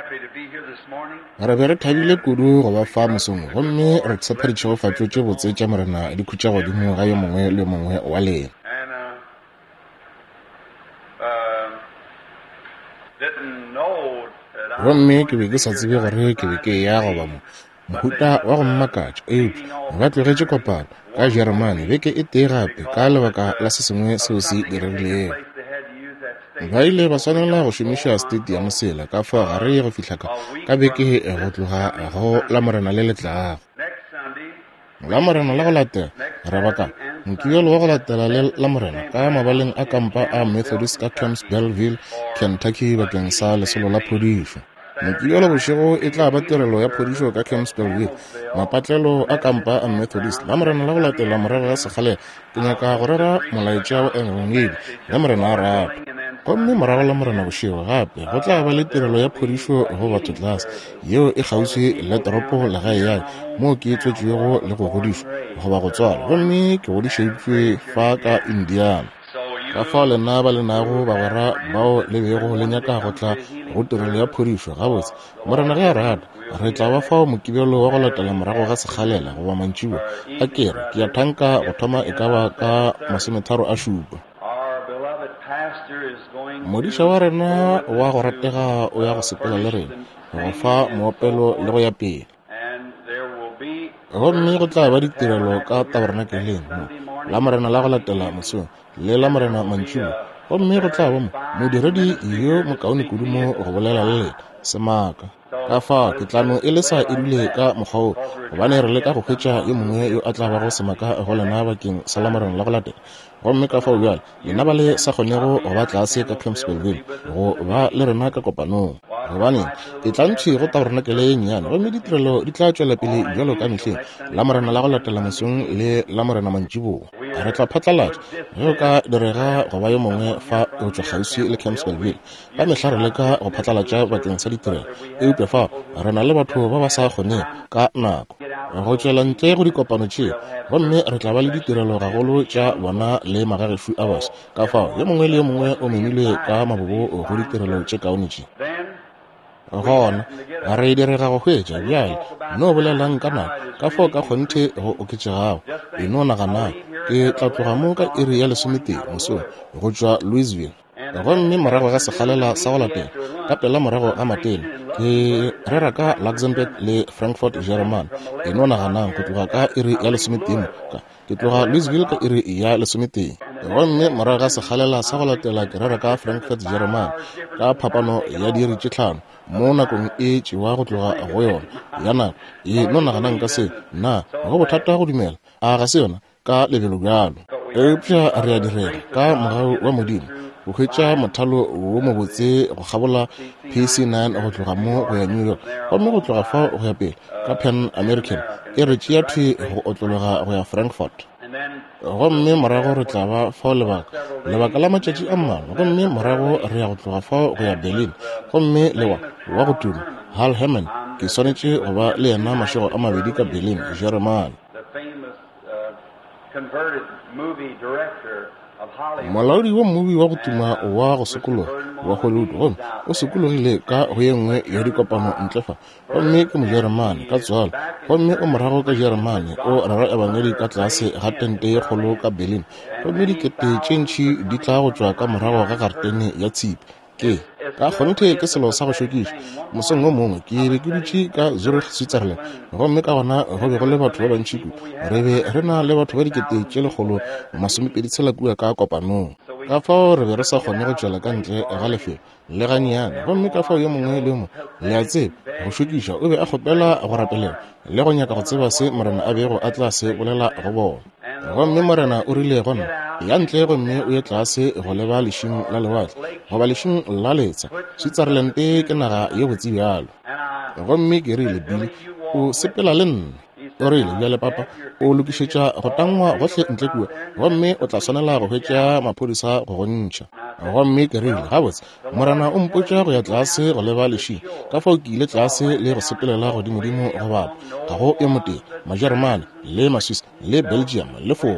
Re be re thabile kudu go ba fa mosong gomme re tshepeditšego fatšotše botse tša morena di khutša godimo ga yo mongwe le mongwe wa lena. Gomme ke be ke sa tsebe gore ke be ke ya go ba mohuta wa go mmakatša ba tlogetše kopano ka Jeremane beke e tee gape ka lebaka la se sengwe seo se diregilego. Ba ile ba swanela go šomiša stadium sela ka fa gare go fihla ka beke go tloga go la morena le letlago. La morena la go latela re baka mokibelo wa go latela le la morena ka mabaleng a kampa a Methodist ka Campbellville, Kentucky bakeng sa lesolo la phodišo. Mokibelo bošego e tla ba tirelo ya phodišo ka Campbellville mapatlelo a kampa a Methodist. La morena la go latela morero ya segale ke nyaka go rera molaetša wa engwangedi ya morena a rapa. Gomme morago la morena bošego gape go tla ba le tirelo ya phodišo go batho tlase yeo e kgauswi le toropo le gae yae moo ke tswetšego le go godišwa go ba go tswala. Gomme ke godišeditšwe fa ka Indiana ka fao lena ba lenago bagwera bao le bego le nyaka go tla go tirelo ya phodišo gabotse. Morena ge a rata re tla ba fao mokibelo wa go latela morago ga sekgalela go ba mantšibo a kere ke ya thanka go thoma e ka ba ka 37. Modiša wa rena wa go ratega o ya go sepela le rena go fa moopelo le go ya pele. Gomme go tla ba ditirelo ka tabernakeleng la morena la go latela mosong le la morena mantšibo. Gomme go tla ba modiredi yo mokaone kudu mo go bolela le lena semaka ka fa ketlano e le sa e dule ka mokgwao gobane re leka go hwetša yo mongwe yo a tla ba go semaka go lena bakeng sa la morena la go latela. Gomme ka fao bjale lena ba le sa kgonego go ba tlase ka Campbellville go ba le rena ka kopanong gobane ke tlantšhi go tabernakele e nnyane. Gomme ditirelo di tla tšwela pele bjalo ka mehleng la morena la go latela mosong le la morena mantšibogo. Re tla phatlalatša go ka direga go ba yo mongwe fa o tšwa kgauswi le Campbellville ka mehla re leka go phatlalatša bakeng sa ditirelo eupša fa re na le batho ba ba sa kgoneng ka nako go tšwela ntle go dikopano tšeo. Gomme re tla ba le ditirelo gagolo tša bona le magagefu a basa ka fao yo mongwe le yo mongwe o memilwe ka mabobo go ditirelo tše kaone tše. Gona ga re direga go hwetša bjale no bolelang ka nako ka fao ka kgonthe go oketšegago e no naganang ke tla tloga mo ka iri ya 11 mosong go tšwa Louisville. Gomme morago ga sekgalela sa go latela ka pela morago a matele ke rera ka Luxembourg le Frankfurt German e no naganang go tloga ka iri ya 11 ke tloga Louisville ka iri ya 11. Gomme morago ga sekgalela sa go latela ke rera ka Frankfurt German ka phapano ya diiri tše 5 mo nakong e tšewa go tloga go yona ya nako e no naganang ka se na go bothata go dumela a ga se yona ka lebelo bjalo. Eupša re a direga ka mogau wa modimo go hwetša mothalo wo mobotse go kgabola PC9 go tloga mo go ya New York. Gomme go tloga fao go ya pele ka Pan American e re tšea thwi go otlologa go ya Frankfurt. Gomme morago re tla ba fao lebaka la matšatši a mmalwa. Gomme morago re ya go tloga fao go ya Berlin. Gomme lewa wa go tuma Hal Herman ke swanetše go ba le yena mašego a mabedi ka Berlin German. Molaodi wa movie wa go tuma wa go sekologa wa Hollywood gomme o sekologile ka go ye nngwe ya dikopano ntlefa. Gomme ke mojeremane ka tswalo. Gomme o morago ka Jeremane o rara ebangedi ka tlase ga tente ye kgolo ka Berlin. Gomme dikete tše ntšhi di tla go tšwa ka morago ga gartene ya tshipi ke ka kgonthe ke selo sa go šokiša. Mosong o mongwe ke be ke dutše ka Zurich Switzerland. Gomme ka gona go be go le batho ba bantši kudu re be re na le batho ba dikete tše 126 kua ka kopanong ka fao re be re sa kgone go tšwela ka ntle ga lefelo le ganyeane. Gomme ka fao yo mongwe le mongwe le a tseba go šokiša o be a kgopela go rapelela le go nyaka go tseba se morena a bego a tla se bolela go bona. Gomme morena o rile gona ya ntle gomme o ye tlase go leba lešing la lewatle go ba lešing la letsa. Switzerland ke naga ye botse bjalo. Gomme ke rile Bile o sepela le nna o rile bjale papa o lokišetša go tangwa gohle ntle kua. Gomme o tla swanela go hwetša maphodisa go gontšha. Gomme ke rile gabotse morena o mpotša go ya tlase go leba lešing ka fao ke ile tlase le go sepelela godimodimo go baba ga go e motee Majeremane le Maswiss le Belgium le Fora.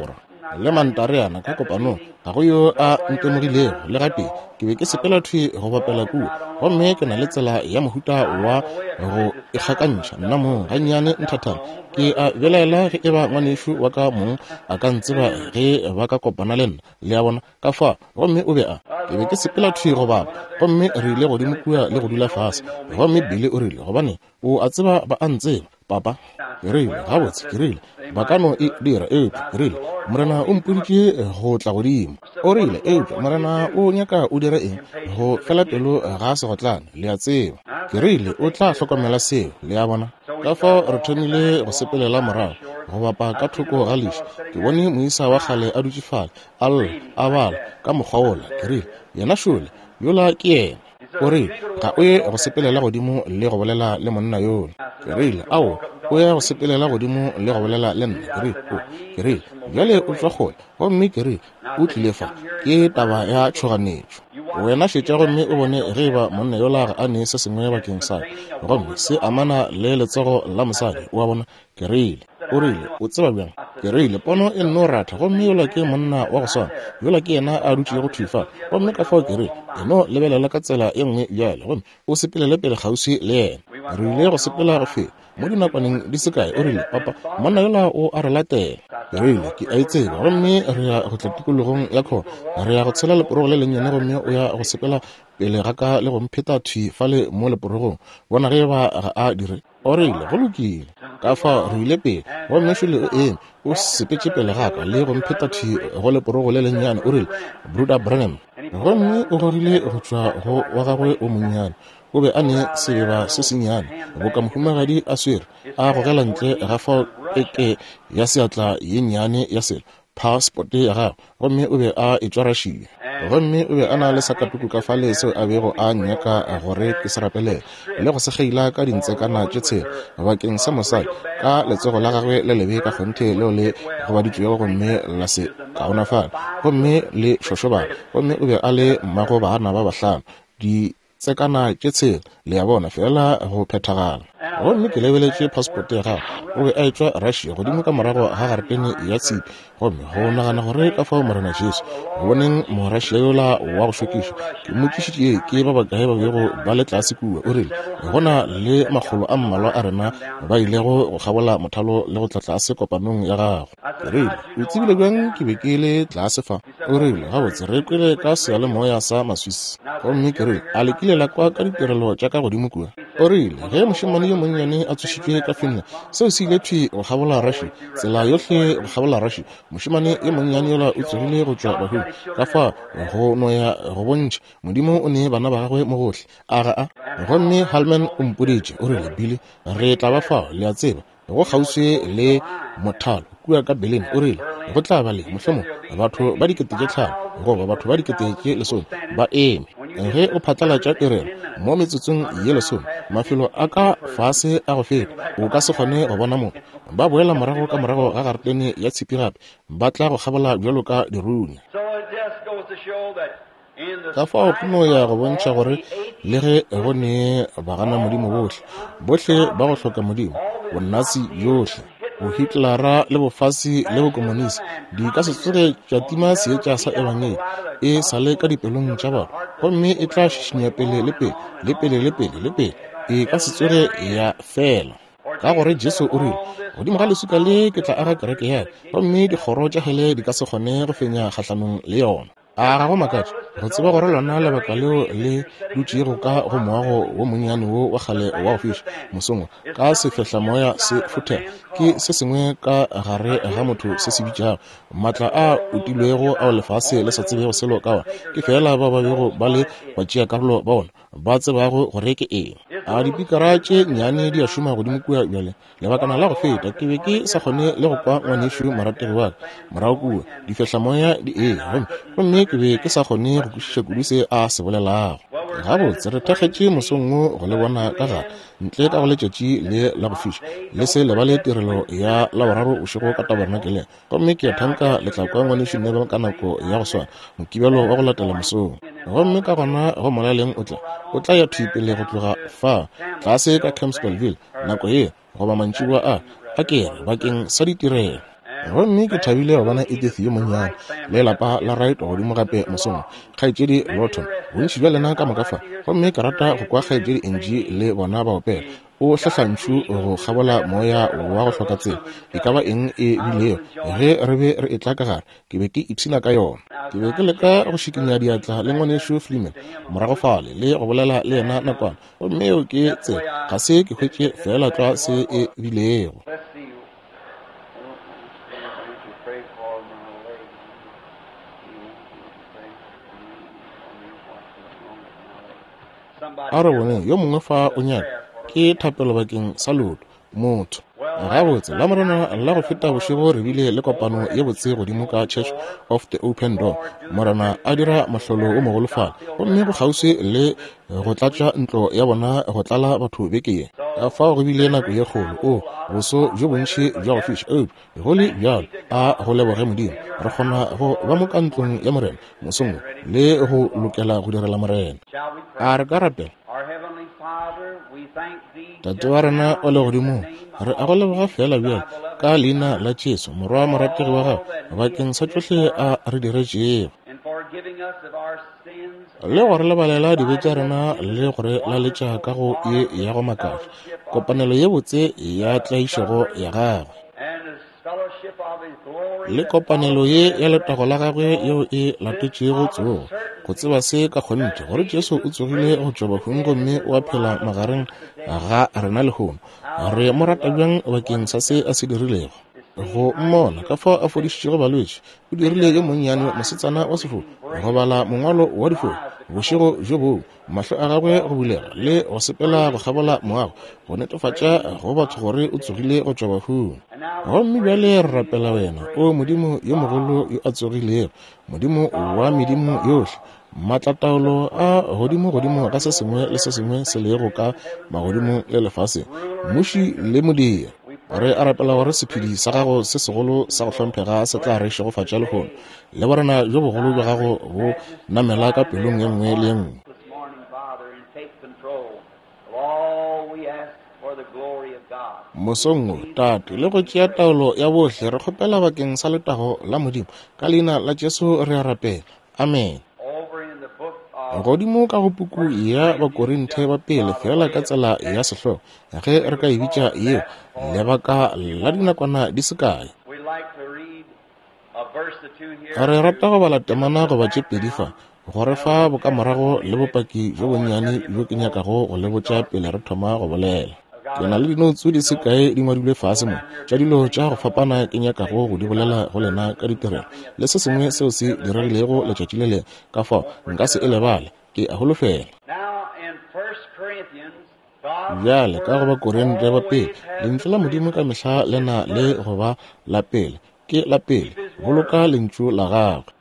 le mantareana ka kopano ga go yo a ntemogilego le gape ke be ke sepela thwi go bapela kuo gomme ke na le tsela ya mohuta wa go ikgakantšha nna mo gannyane nthathana ke a belaela ge e ba ngwanešu wa ka mong a ka ntseba ge ba ka kopana le nna le ya bona ka fa gomme o be ke be ke sepela thwi go bapa gomme re ile godimo kua le go dula fase gomme Bile o rile gobane o a tseba ba a ntseba papa ke rile gabotse ke rile ba ka no e dira ke rile morena o mpoditše go tla godimo o rile morena o nyaka o dira eng go fela pelo ga se go tlana le a tseba ke rile o tla hlokomela seo le ya bona ka fa re thomile go sepelela morago go bapa ka thoko ga leiša ke bone moisa wa kgale a dutše fale a bala ka mokgwaola ke rile yena šole yola ke yena o rile ga o ye go sepelela godimo le go bolela le monna yola ke rile ao o ya go sepelela godimo le go bolela le nna ke rile bjale o tswa kgole gomme ke rile o tlile fa ke taba ya tšhoganetšo wena šetša gomme o bone ge ba monna yola a ne se sengwe bakeng sa gomme se amana le letsogo la mosadi wa bona ke rile o rile o tseba bjang ke rile pono e nno ratha gomme yola ke monna wa go swana yola ke yena a dutšile go thufa gomme ka fao ke rile eno lebelela ka tsela e nngwe bjale gomme o sepelele pele kgauswi le yena re ile go sepela go fela mo dinakwaneng di se kae o rile papa monna yola o a re latela ke rile ke a itseba gomme re ya go tla tikologong ya kgona re ya go tshela leporogo le lennyane gomme o ya go sepela pele ga ka le go mpheta thwi fale mo leporogong bona ge ba a dire o rile go lokile ka fa re ile pele gomme šole o eme o sepetše pele ga ka le go mpheta thwi go leporogo le lennyane o rile Bruder Branham gomme o gorile go tšwa go wa gagwe o monnyane o be a ne sebeba se senyane bo ka mohumagadi a swere a gogela ntle ga fa eke ya seatla ye nnyane ya selo passport ya gagwe gomme o be a etswarašie gomme o be a na le sakatuku ka fa le seo a bego a nyaka gore ke se rapelele le go se kgeila ka dintsekana tše tshela bakeng sa mosadi ka letsogo la gagwe le lebe ka kgonthe leo le gobaditšwego gomme la se kaonafala gomme le šošobana gomme o be a le mmago bana ba bahlano di tsekana tše tshela le ya bona fela go phethagala gomme ke lebeletše passport ya gagwe o be a etswa Russia godimo ka morago ga garetene ya tshipi gomme go nagana gore ka fao morena Jesu go boneng morašia yola wa go šokiša ke motšišitše ke ba bakae ba bego ba le tlase kua o rile gona le makgolo a mmalwa a rena ba ilego go kgabola mothalo le go tla tlase kopanong ya gago ke rile o tsebile bjang ke be ke le tlase fa o rile gabotse re kwele ka sealemoya sa maswisi gomme ke rile a lekile la kwa ka ditirelo tša ka godimo kua o rile ge mošemane yo monnyane a tsošitšwe ka Finland seo se ile thwi go kgabola Russia tsela yohle go kgabola Russia mošemane ye monnyane yola o tsogile go tšwa bahumi ka fa go noya go bontšha modimo o ne bana ba gagwe mo gohle a ga a gomme Halman o mpoditše o rile Bile re tla ba fao le a tseba go kgauswe le mothalo kua ka Berlin o rile go tla ba le mohlomong batho ba dikete tše tlhano goba batho ba dikete tše lesome ba eme ge o phatlalatša tirelo mo metsotsong ye lesome mafelo a ka fase a go feta o ka se kgone go bona motho ba boela morago ka morago ga garetene ya tshipi gape ba tla go kgabola bjalo ka dirunya ka fao go no ya go bontšha gore le ge go ne ba gana modimo bohle ba go hloka modimo bonnatsi yohle bo Hitlera le bofase le bo komunisi di ka se tsoge tša tima seetša sa ebangele e sale ka dipelong tša batho gomme e tla šišinya pele e ka se tsoge ya fela ka gore Jesu o rile godimo ga lesuka le ke tla aga kereke yaka gomme dikgoro tša hele di ka se kgone go fenya kgahlanong le yona a ga go makatša go tseba gore lona lebaka leo le dutšego ka go moago wo monnyane wo wa kgale wa go fiša mosongwa ka sefehla moya se futhela ke se sengwe ka gare ga motho se se bitšago maatla a utilwego ao lefase le sa tsebego selo ka ona ke fela ba bego ba le batšea karolo ba ona ba tsebago gore ke eng a dipikara tše nnyane di a šoma godimo kua bjale lebakana la go feta ke be ke sa kgone le go kwa ngwanešo marategi wa ka morago kua difehla moya di gomme ke be ke sa kgone go kwešiša kudu se a se bolelago gabotse re thekgetše mosong wo go le bona ka gare ntle ka go letšatši le la go fiša le se le ba le tirelo ya laboraro bošego ka tabernakeleng gomme ke ya thanka le tla kwa ngwanešo nebe ka nako ya go swana mokibelo wa go latela mosong gomme ka gona go molaleng o tla ya thwipele go tloga fa tlase ka Campbellville nako ye goba mantšiboa a kere bakeng sa ditirelo gomme ke thabile go bona Edith yo monnyane le lapa la right godimo gape mosong kgaitsedi Lawton bontši bja lena ka moka fa gomme ke rata go kwa kgaitsedi Angie le bona ba opela o hlahlantšu go kgabola moya wa go hloka tsela e ka ba eng e bileo ge re be re etla ka gare ke be ke ipshina ka yona ke be ke leka go šikinya diatla le ngwaneso Freeman morago fale le go bolela le yena nakwana gomme o ke tse ga se ke hwetše fela tla se e bilego. a re bone yo mongwe fa o nyaka ke thapelo bakeng sa loto motho gabotse la morena la go feta bošego re bile le kopano ye botse godimo ka Church of the Open Door. Morena a dira mahlolo o mogolofala gomme go kgauswi le go tlatša ntlo ya bona go tlala batho bekeng ka fao go bile nako ye kgolo o boso jo bontši jwa go fish out go le bjalo a go leboge Modimo re kgona go ba mo ka ntlong ya morena mosongwe le go lokela go direla morena a re ka rapela. Tate wa rena o le godimo re a go leboga fela bjale ka leina la Jesu morwa morategi wa gago bakeng sa tsohle a re diretšego le gore lebalela dibe tša rena le gore laletša ka go ye ya go makatša kopanelo ye botse ya tlaišego ya gagwe le kopanelo ye ya letago la gagwe yeo e latetšego tsogo go tseba se ka kgonthe gore Jesu o tsogile go tšwa bafung gomme o a phela magareng ga rena lehono re mo rata bjang bakeng sa se a se dirilego go mmona ka fao a fodišitšego balwetši o dirile yo monnyane mosetsana wa sefo go bala mongwalo wa difo bošego jo boo mahlo a gagwe go bulega le go sepela go kgabola moago go netefatša go batho gore o tsogile go tšwa bafung gomme bjale re rapela wena o Modimo yo mogolo yo a tsogilego Modimo wa medimo yohle matlataolo a godimo ka se sengwe le se sengwe se lego ka magodimo le lefase mmuši le modia re a rapela gore sephedi sa gago se segolo sa go hlomphega se tla re šegofatša lehono le borena jo bogolo bja gago bo namela ka pelong ye nngwe le ye nngwe mosongwe tate le go tšea taolo ya bohle re kgopela bakeng sa letago la Modimo ka leina la Jesu re a rapela amen. Godimo ka go puku ya Bakorinthe ba pele fela ka tsela ya sehlogo ge re ka ebitša yeo lebaka la dinakwana di se kae re rata go bala temana go ba tše pedi fa gore fa bokamorago le bopaki jo bonnyane jo ke nyakago go le botša pele re thoma go bolela ke na le dinotsu di se kae di ngwadilwe fase mo tša dilo tša go fapana ke nyakago go di bolela go lena ka ditirelo le se sengwe seo se diregilego letšatši le le ka fao nka se e lebale ke a holofela bjale ka go Bakorinthe ba pele lentswe la Modimo ka mehla lena le go ba la pele ke la pele boloka lentšu la gagwe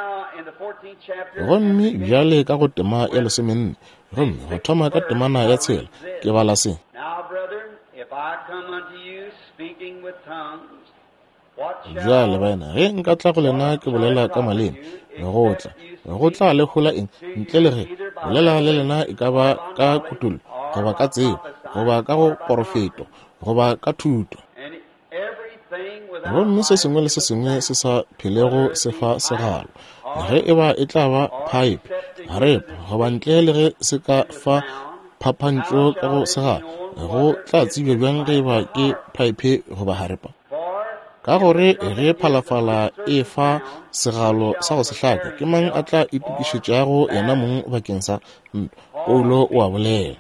gomme bjale ka go tema ya lesomenne gomme go thoma ka temana ya tshela ke bala se bjale baena ge nka tla go lena ke bolela ka maleme go tla le gola eng ntle le ge bolela le lena e ka ba ka kutulo goba ka tsebo goba ka go porofeto goba ka thuto gomme se sengwe le se sengwe se sa phelego se fa segalo ge e ba e tla ba pipe harepa goba ntle le ge se ka fa phapantšo ka go segalo go tla tsebe bjang ge ba ke pipe goba harepa ka gore ge phalafala e fa segalo sa go sehlaka ke mang a tla itukišetšago yena mong bakeng sa Paulo o a bolela.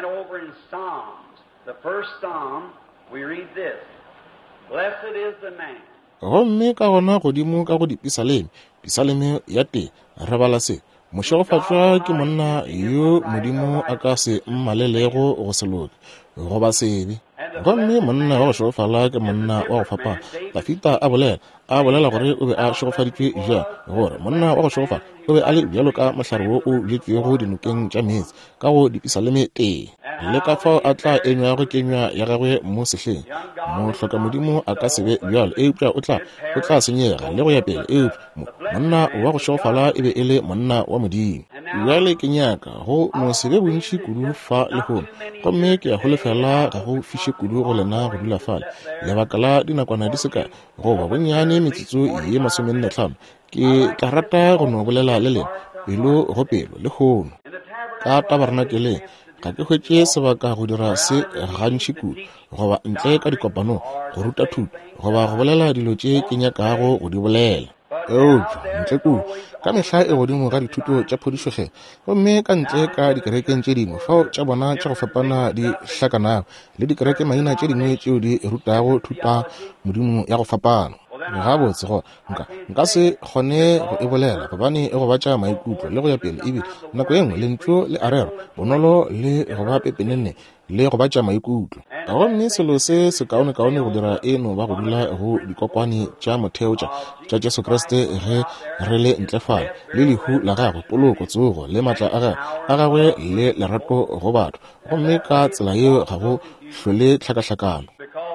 Gomme ka gona godimo ka go dipisaleme ya teng re bala se mošegofatšwa ke monna yo Modimo a ka se mmalelego go se loke goba sebe gomme monna wa go šegofala ke monna wa go fapana Dafita a bolela gore o be a šegofaditšwe ja gore monna wa go šegofala o be a le bjalo ka mohlare wo o bjetšwego dinokeng tša meetse ka go dipisaleme teng le ka fao a tla enywa go kenywa ya gagwe mo sehleng mo hloka modimo a ka sebe bjalo eupša o tla senyega le go ya pele monna wa go šofala e be e le monna wa modimo bjale ke nyaka go no sebe bontši kudu fa le gono gomme ke ya holefela ga go fiše kudu go lena go dula fale lebaka la dinakwana di seka go ba bonnyane metsotso ye 45 ke tla rata go no bolela le lena pelo go pelo le gono ka tabernakeleng ga ke hwetše sebaka go dira se gantši kudu goba ntle ka dikopano go ruta thuto goba go bolela dilo tše ke nyakago go di bolela ntle kudu ka mehla e godimo ga dithuto tša phodišoge gomme ka ntle ka dikerekeng tše dingwe fao tša bona tša go fapana di hlakanago le dikereke maina tše dingwe tšeo di rutago thuta modimo ya go fapana gabotse go nka se kgone go e bolela gobane e go batša maikutlo le go ya pele ebile nako e nngwe lentšu le arero bonolo le go ba pepenene le go batša maikutlo gomme selo se se kaone-kaone go dira eno ba go dula go dikokwane tša motheo tša Jesu Kriste ge re le ntlefala le lehu la gagwe poloko tsogo le maatla a gagwe le lerato go batho gomme ka tsela yeo ga go hlwele tlhakatlhakano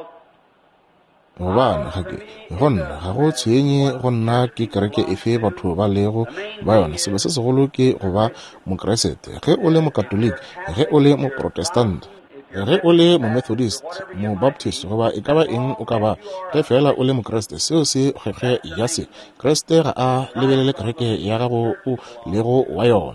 gobane gonna ga go tshwenye go nna ke kereke efe batho ba lego ba yona selo se segolo ke go ba mokeresete ge o le mokatoliki ge o le moprotestante ge o le mo-methodist mo-baptist goba e ka ba eng o ka ba ge fela o le mokreste seo se kgekge ya se kreste ga a lebelele kereke ya gago o lego wa yona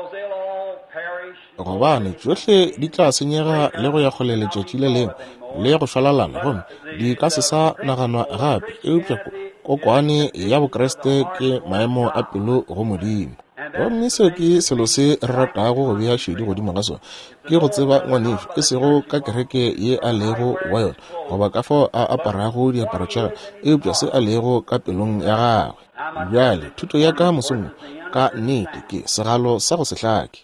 gobane tšohle di tla senyega le go ya kgole letšatši le lengwe le go šwalalana gomme di ka se sa naganwa gape eupša kokwane ya bokreste ke maemo a pelo go modimo gomme seo ke selo se re ratago go bea šedi godimo ga sone ke go tseba ngwaneso e sego ka kereke ye a lego wa yona goba ka fao a aparago diaparo tša eupša se a lego ka pelong ya gagwe bjale thuto ya ka mosong ka nnete ke segalo sa go se hlake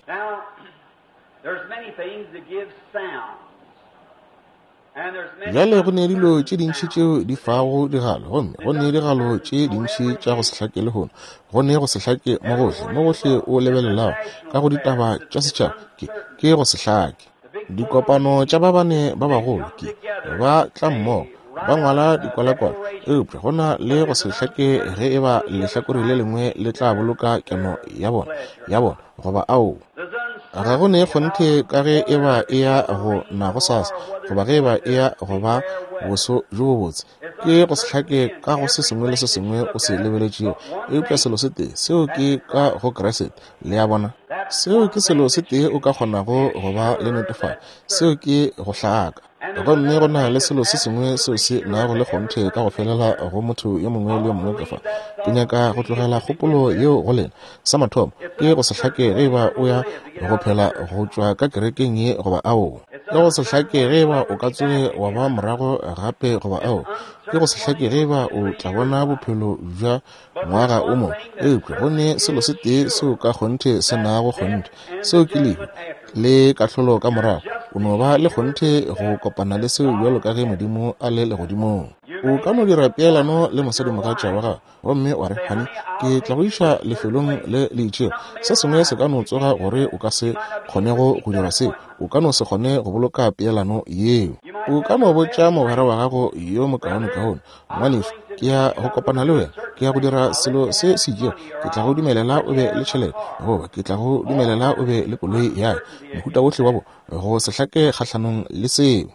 bjale go ne dilo tše dintšhi tšeo di fago digalo gomme go ne digalo tše dintšhi tša go se hlake le gono go ne go se hlake mo gohle o lebelelago ka go ditaba tša setšhaba ke go se hlake dikopano tša ba bane ba bagolo ke ba tla mmogo ba ngwala dikwalakwala eupša go na le go se hlake ge e ba lehlakore le lengwe le tla boloka keno ya bona goba ao ga go ne kgonthe ka ge e ba e ya go na go sasa goba ge e ba e ya go ba boso jo bo botse ke go se hlake ka go se sengwe le se sengwe o se lebeletšego eupša selo se tee seo ke ka go keresete le ya bona seo ke selo se tee o ka kgonago go ba le netefala seo ke go hlaka gomme go na le selo se sengwe seo se nago le kgonthe ka go felela go motho yo mongwe le yo mongwe ka fa ke nyaka go tlogela kgopolo yeo go lena sa mathomo ke go se hlake ge ba o ya go phela go tšwa ka kerekeng ye goba ao ke go se hlake ge ba o ka tsoge wa ba morago gape goba ao ke go se hlake ge ba o tla bona bophelo bja ngwaga o mo eupša go ne selo se tee seo ka kgonthe se nago kgonthe seo ke lehu le kahlolo ka morago o no ba le kgonthe go kopana le seo bjalo ka ge modimo a le legodimong o ka no dira peelano le mosadimogatša wa gago gomme wa re hani ke tla go iša lefelong le leitšego se sengwe se ka no tsoga gore o ka se kgonego go dira seo o ka no se kgone go boloka peelano yeo o ka no botša mogwera wa gago yo mokaone-kaone ngwaneso ke ya go kopana le wena ke ya go dira selo se se ijeo ke tla go dumelela o be le tšhelete goba ke tla go dumelela o be le koloi yae mohuta otlhe wa bo go se hlake kgatlhanong le seo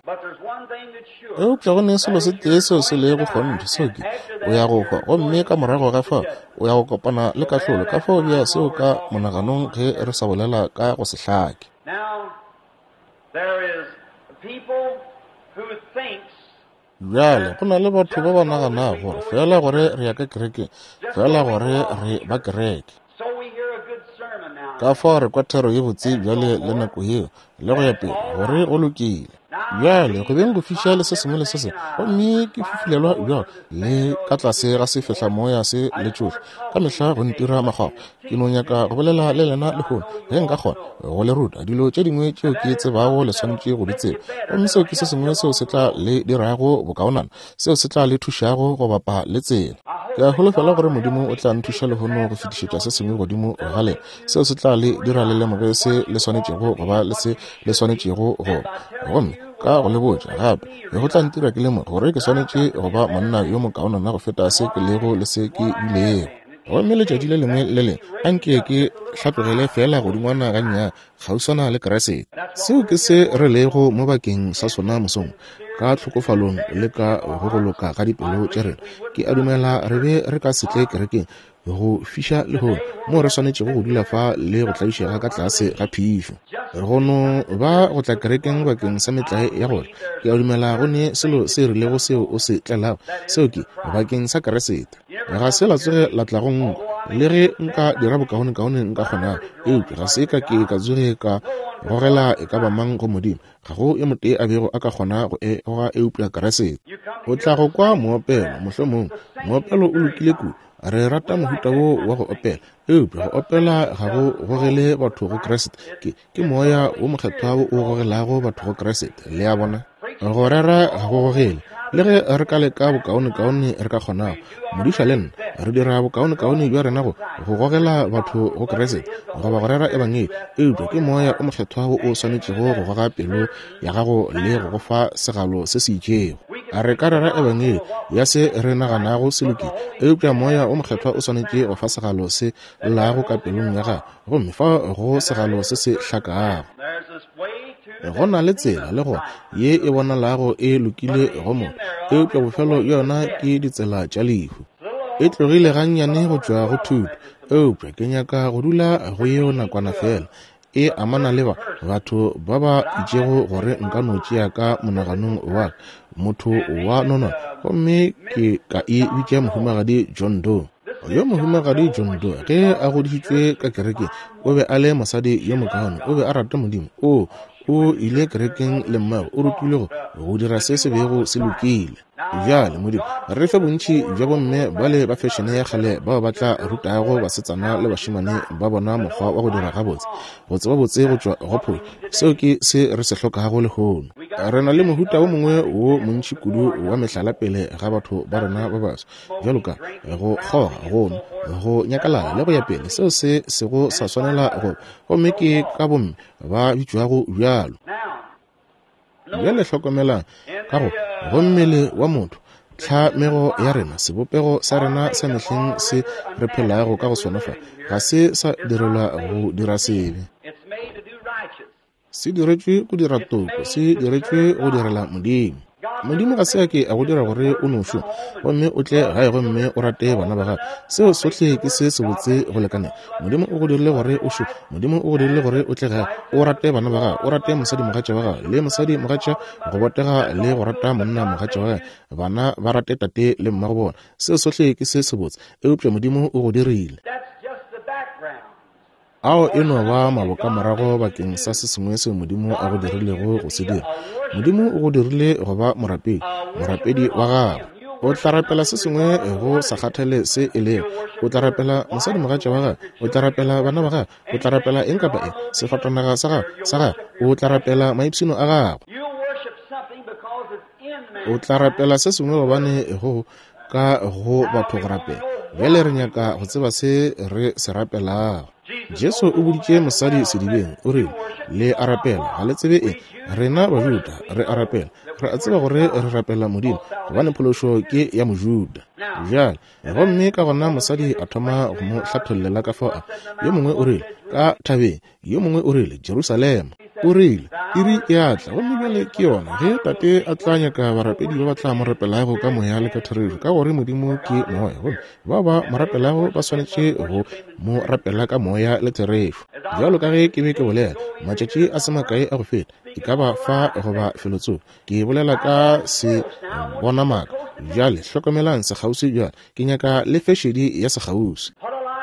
eupša go ne selo se tee seo se le go kgonthe seo ke o ya go hwa gomme ka morago ga fao o ya go kopana le kahlolo ka fao bja seo ka monaganong ge re sa bolela ka go se hlake bjale go na le batho ba ba naganago gore fela gore re ya ka kereke fela gore re ba kereke ka fao re kwa thero ye botse bjale le nako yeo le go ya pele gore go lokile bjale go beng go fiša le se sengwe le se se gomme ke fufulelwa bjalo le ka tlase ga se fehla moya se le tšohle ka mehla go ntira magwago ke no nyaka go bolela le lena le gono ge nka kgona go le ruta dilo tše dingwe tšeo ke tsebago le swanetše go di tseba gomme seo ke se sengwe seo se tla le dirago bokaonana seo se tla le thušago go bapa le tsela ke a holofela gore modimo o tla nthuša lehono go fetišetša se sengwe godimo gale seo se tla le dira le lemoge se le swanetšego goba le swanetšego go gomme ka go le botša gape go tla ntira ke lemoge gore ke swanetše goba monna yo mokaonana go feta se ke lego le se ke bilego gomme letšatši le lengwe le le anke ke hlatlogele fela godingwana ga nnya kgauswana le keresete seo ke se re lego mo bakeng sa sona mosong ka tlhokofalong le ka go goloka ga dipelo tša rena ke a dumela re be re ka setle kerekeng go fiša lehono mo re swanetšego go dula fa le go tlaišega ka tlase ga phišo re gono ba go tla kerekeng bakeng sa metlae ya gore ke a dumela go ne selo se rilego seo o se tlelago seo ke bakeng sa keresete ga se la tsoge la tla go nko le ge nka dira bokaone nka kgona eupša ga se ka ke ka tsoge ka gogela e ka ba mang go modimo ga go e motee a bego a ka kgona go goga eupša keresete o tla go kwa moopelo mohlomong moopelo o lokile ku re rata mohuta wo wa go opela eupša go opela ga go gogele batho go keresete ke moya wo mokgethwa o gogelago batho go keresete le a bona go rera ga go gogele le ge re ka leka bokaone re ka kgonago modiša le nna re dira bokaone bja rena go gogela batho go keresete goba go rera e bangee eupša ke moya o mokgethwa o swanetšego go goga pelo ya gago le go go fa segalo se se itšego a re ka rera e bangee ya se re naganago se lokile eupša moya o mokgethwa o swanetše go fa segalo se lago ka pelong ya gago gomme fa go segalo se se hlakago go na le tsela le gona ye e bonalago e lokile go motho eupša bofelo yona ke ditsela tša lehu e tlogile gannyane go tšwa go thuto eupša ke nyaka go dula go yeo nakwana fela e amana le batho ba ba itšego gore nka no tšea ka monaganong wa motho wa nonona gomme ke ka e bitša mohumagadi John Doe yo mohumagadi John Doe ge a godišitšwe ka kereke o be a le mosadi yo mokaone o be a rata modimo o ile kerekeng le mmago o rutilwe go dira se se bego se lokile bjale modimo re fe bontši bja bomme ba le ba fešene ya kgale bao ba tla rutago basetsana le bašimane ba bona mokgwa wa go dira gabotse go tseba botse go tšwa go pholo seo ke se re se hlokago lehono re na le mohuta wo mongwe wo montši kudu wa mehlala pele ga batho ba rena ba baso bjalo ka go kgoga gono go nyakalala le go ya pele seo se sego sa swanela go gomme ke ka bomme ba bitšwago bjalo bjale hlokomelang ka go mmele wa motho tlhamego ya rena sebopego sa rena sa mehleng se re phelago ka go swanefa ga se sa direlwa go dira sebe se diretšwe go dira toko se diretšwe go direla modimo ga se ke a go dira gore o nošo gomme o tle gae gomme o rate bana ba gago seo sotlhe ke se se botse go lekaneng modimo o go dirile gore o šo modimo o go dirile gore o tle gae o rate bana ba gago o rate mosadi mogatša wa gago le mosadi mogatša go botega le go rata monna mogatša wa gago bana ba rate tate le mmago bona seo sotlhe ke se se botse eupša modimo o go dirile ao e no ba maboka morago bakeng sa se sengwe se modimo a go dirilego go se dira modimo o go dirile go ba morapedi wa gago o tla rapela se sengwe go sa kgathele se e lego o tla rapela mosadi mogatša wa gago o tla rapela bana ba gago o tla rapela eng kapa eng sefatanaga sa gago o tla rapela maipshino a gago o tla rapela se sengwe gobane go ka go batho go rapela bjale re nyaka go tseba se re se rapelago Jesu o boditše mosadi sedibeng o rile le a rapela ga le tsebe eng rena bajuda re a rapela re a tseba gore re rapela modimo gobane phološo ke ya mojuda bjale gomme ka gona mosadi a thoma go mo hlatholela ka fao yo mongwe o rile ka thabeng yo mongwe o rile Jerusalema o rile iri e atla gomme bjale ke yona ge tate a tla nyaka barapedi ba ba tla mo rapelago ka moya le ka therešo ka gore modimo ke moya gomme ba ba mo rapelago ba swanetše go mo rapela ka moya le therešo bjalo ka ge ke be ke bolela matšatši a se makae a go feta e ka ba fa goba felotso ke bolela ka se bona maka bjale hlokomelang sekgausi bjale ke nyaka le fešedi ya sekgausi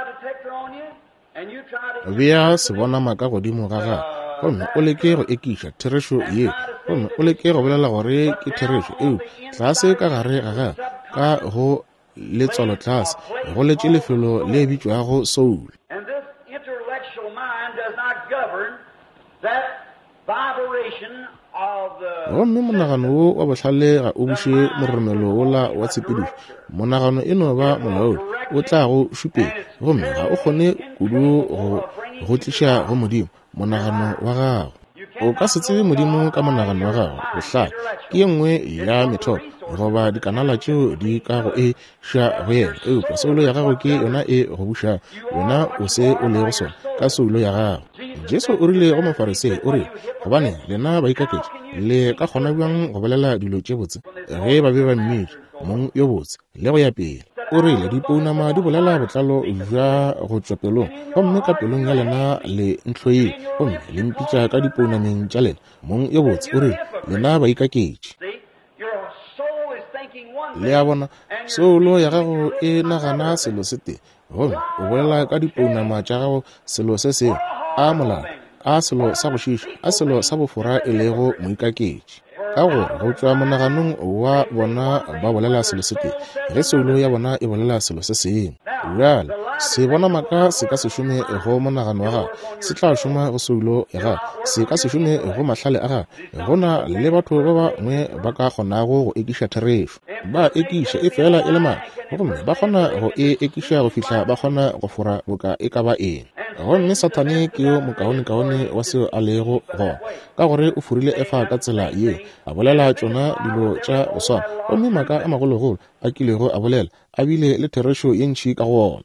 bea se bona maka godimo ga gago gomme o leke go ekiša therešo ye gomme o leke go bolela gore ke therešo eo tlase ka gare ga gago ka go letswalo tlase go letše lefelo le bitšwago soul gomme monagano wo wa bohlale ga o buše moromelo wola wa tshepedišo. Monagano eno ba molaodi o tla go šupeng gomme ga o kgone kudu go tliša go Modimo monagano wa gago. O ka se tsebe Modimo ka monagano wa gago. Bohlale ke nngwe ya methopo goba dikanala tšeo di ka go e ša go yena. Eupša solo ya gago ke yona e go buša wena o se o le go sona ka solo ya gago. Jesu o rile go Mofarisei o re, gobane lena ba ikaketše le ka kgona bjang go bolela dilo tše botse ge ba be ba mmedi mong yo botse le go ya pele. O rile dipounama di bolela botlalo bja go tšwa pelong, gomme ka pelong ya lena le ntloile, gomme le mpitša ka dipounameng tša lena mong yo botse. O rile lena ba ikaketše. Le a bona solo ya gago e nagana selo se teng, gomme o bolela ka dipounama tša gago selo se sengwe, a molao, a selo sa go šiša, a selo sa bofora e lego moikaketše. Ka gore go tšwa monaganong wa bona ba bolela selo se teng, ge solo ya bona e bolela selo se sengwe. Bjale se bona maka se ka se šome go monagano wa gago, se tla šoma go solo ya gago, se ka se šome go mahlale a gago. Gona le batho ba bangwe ba ka kgonago go ekiša therešo, ba ekiša e fela e le mane, gomme ba kgona go e ekiša go fihla ba kgona go fora boka e ka ba eng. Gomme Satane ke yo mokaone-kaone wa seo a lego gona, ka gore o furile Efa ka tsela ye a bolela tšona dilo tša go swana, gomme maka a magologolo a kilego a bolela a bile le therešo ye ntšhi ka gona.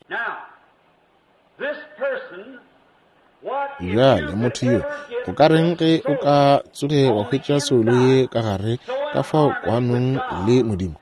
Bjale motho yo go ka reng ge o ka tsoge wa hwetša solo ye ka gare ka fao kwanong le Modimo,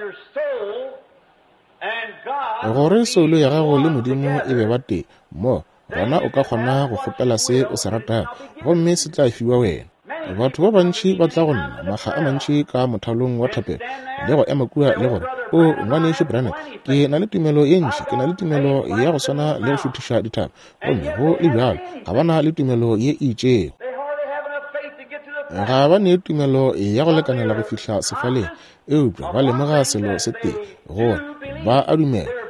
gore solo ya gago le Modimo e be ba teng mo gona o ka kgona go kgopela se o se ratang, gomme se tla fiwa wena. Batho ba bantši ba tla go nna makga a mantši ka mothalong wa thapelo le go ema kua le gore, o ngwanešo Branham, ke na le tumelo ye ntši, ke na le tumelo ya go swana le go šuthiša dithaba, gomme go le bjalo ga bana le tumelo ye itšego, ga ba ne tumelo ya go lekanela go fihla sefaleng. Eupša ba lemoga selo se teng gore ba a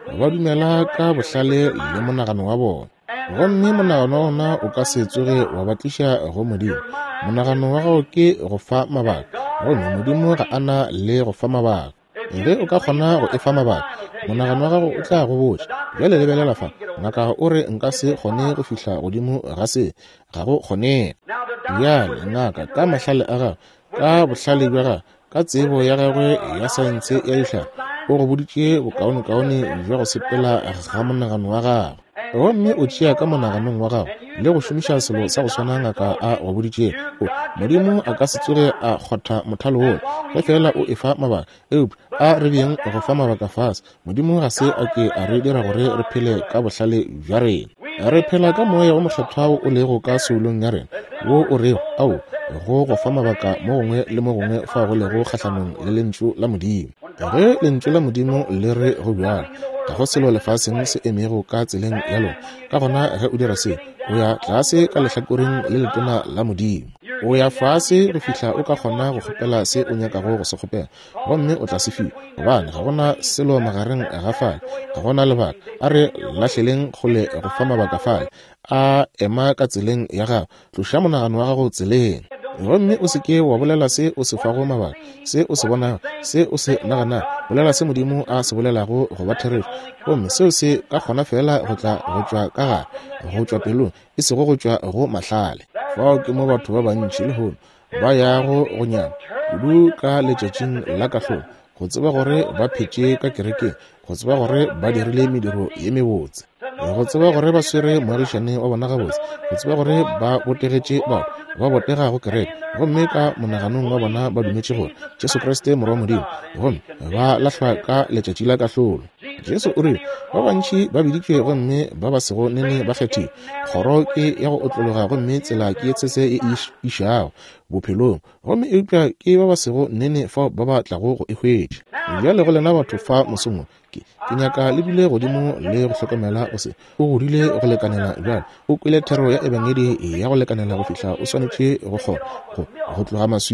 dumela ka bohlale le monagano wa bona. Gomme monagano wa ona o ka se tsoge wa batliša go Modimo. Monagano wa gago ke go fa mabaka, gomme Modimo ga ana le go fa mabaka. Ge o ka kgona go e fa mabaka, monagano wa gago o tla go botša. Bjale lebelela fa ngaka o re nka se kgone go fihla godimo ga se ga go kgonega. Bjale ngaka ka mahlale a gago, ka bohlale bja gago, ka tsebo ya gagwe ya saense ya dihlaa, o go boditše bokaone-kaone bja go sepela ga monagano wa gago. Gomme o tšea ka monaganong wa gago le go šomiša selo sa go swana ngaka a go boditše. Modimo a ka se tsoge a kgotha mothalo woo ge fela o e fa mabaka. Eupša a re beng go fa mabaka fase, Modimo ga se a ke a re dira gore re phele ka bohlale bja rena. Re phela ka moya wa mohlathwao o lego ka soulong ya rena, wo o rego ao go fa mabaka mo gongwe le mo gongwe fa go lego kgahlanong le lentšu la Modimo. Ge lentšu la Modimo le re go bjalo, ga go selo lefaseng se emego ka tseleng ya lona. Ka gona ge o dira se, o ya tlase ka lehlakoreng le letona la Modimo, o ya fase go fihla o ka kgona go kgopela se o nyakago go se kgopela, gomme o tla se fiwa, gobane ga gona selo magareng ga fale, ga gona lebaka a re lahleleng kgole go fa mabaka fale a ema ka tseleng ya gago. Tloša monagano wa gago tseleng, gomme o se ke wa bolela se o se fago mabaka, se o se bonago, se o se naganago. Bolela se Modimo a se bolelago go ba therešo, gomme seo se ka kgona fela go tla go tšwa ka gare, go tšwa pelong, e sego go tšwa go mahlale. Fao ke mo batho ba bantši le hono ba yago go nyama kudu ka letšatšing la kahlolo, go tseba gore ba phetše ka kerekeng, go tseba gore ba dirile mediro ye mebotse, go tseba gore ba swere moagišane wa bona gabotse, go tseba gore ba botegetše batho ba botega go kereke, gomme ka monaganong wa bona ba dumetše gore Jesu Kriste morwa Modimo, gomme ba lahlwa ka letšatši la kahlolo. Jesu o rile ba bantši ba biditšwe, gomme ba ba sego nene ba kgethile. Kgoro ke ya go otlologa, gomme tsela ke ye tshese e išago bophelong, gomme eupša ke ba ba sego nene fao ba ba tlago go e hwetša. Bjale go lena batho fa mosomo ke nyaka le bile godimo le go hlokomela o se o godile go lekanela. Bjale o kwele thero ya ebangedi ya go lekanela go fihla o swanetše go kgona go tloga maswing.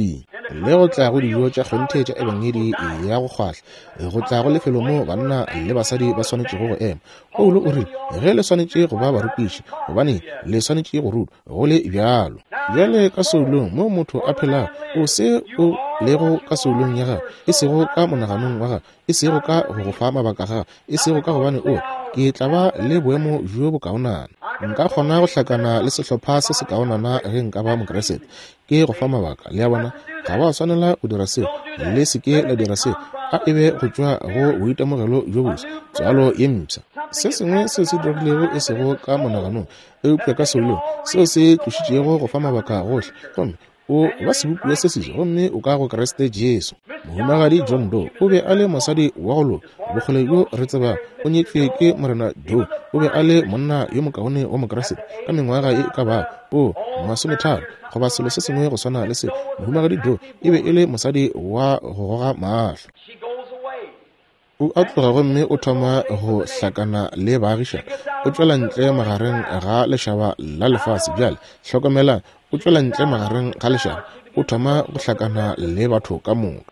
le go tla go dijo tša kgonthe tša ebangedi ya go kgwahla go tla go lefelo mo banna le basadi ba swanetše go ema. Paulo o rile ge le swanetše go ba barupiši gobane le swanetše go ruta go le bjalo. Bjale ka seulong mo motho a phela o se o lego ka seulong ya gago e sego ka monaganong wa gago e sego ka go fa mabaka gago e sego ka gobane o ke tla ba le boemo jo bokaonana. Nka kgona go hlakana le sehlopha se se kaonana ge nka ba mokeresete ke go fa mabaka le a bona ga ba swanela go dira seo le seke la dira seo a ebe go tšwa go boitemogelo jo bose tswalo ye mpša. Se sengwe seo se dirilego e sego ka monaganong eupša ka seulong seo se tlošitšego go fa mabaka gohle gomme o ba sebopile se seso gomme o ka go Kriste Jesu. Mohumagadi John Doe o be a le mosadi wa go loka bogole yo re tseba o nyetšwe ke morena Doe o be a le monna yo mokaone wa mokeresete ka mengwaga e ka ba o 30 goba selo se sengwe go swana le se. Mohumagadi Doe e be e le mosadi wa go goga mahlo. O a tloga gomme o thoma go hlakana le baagišana o tšwela ntle magareng ga lešhaba la lefase. Bjale hlokomela o tšwela ntle magareng ga lešhaba o thoma go hlakana le batho ka moka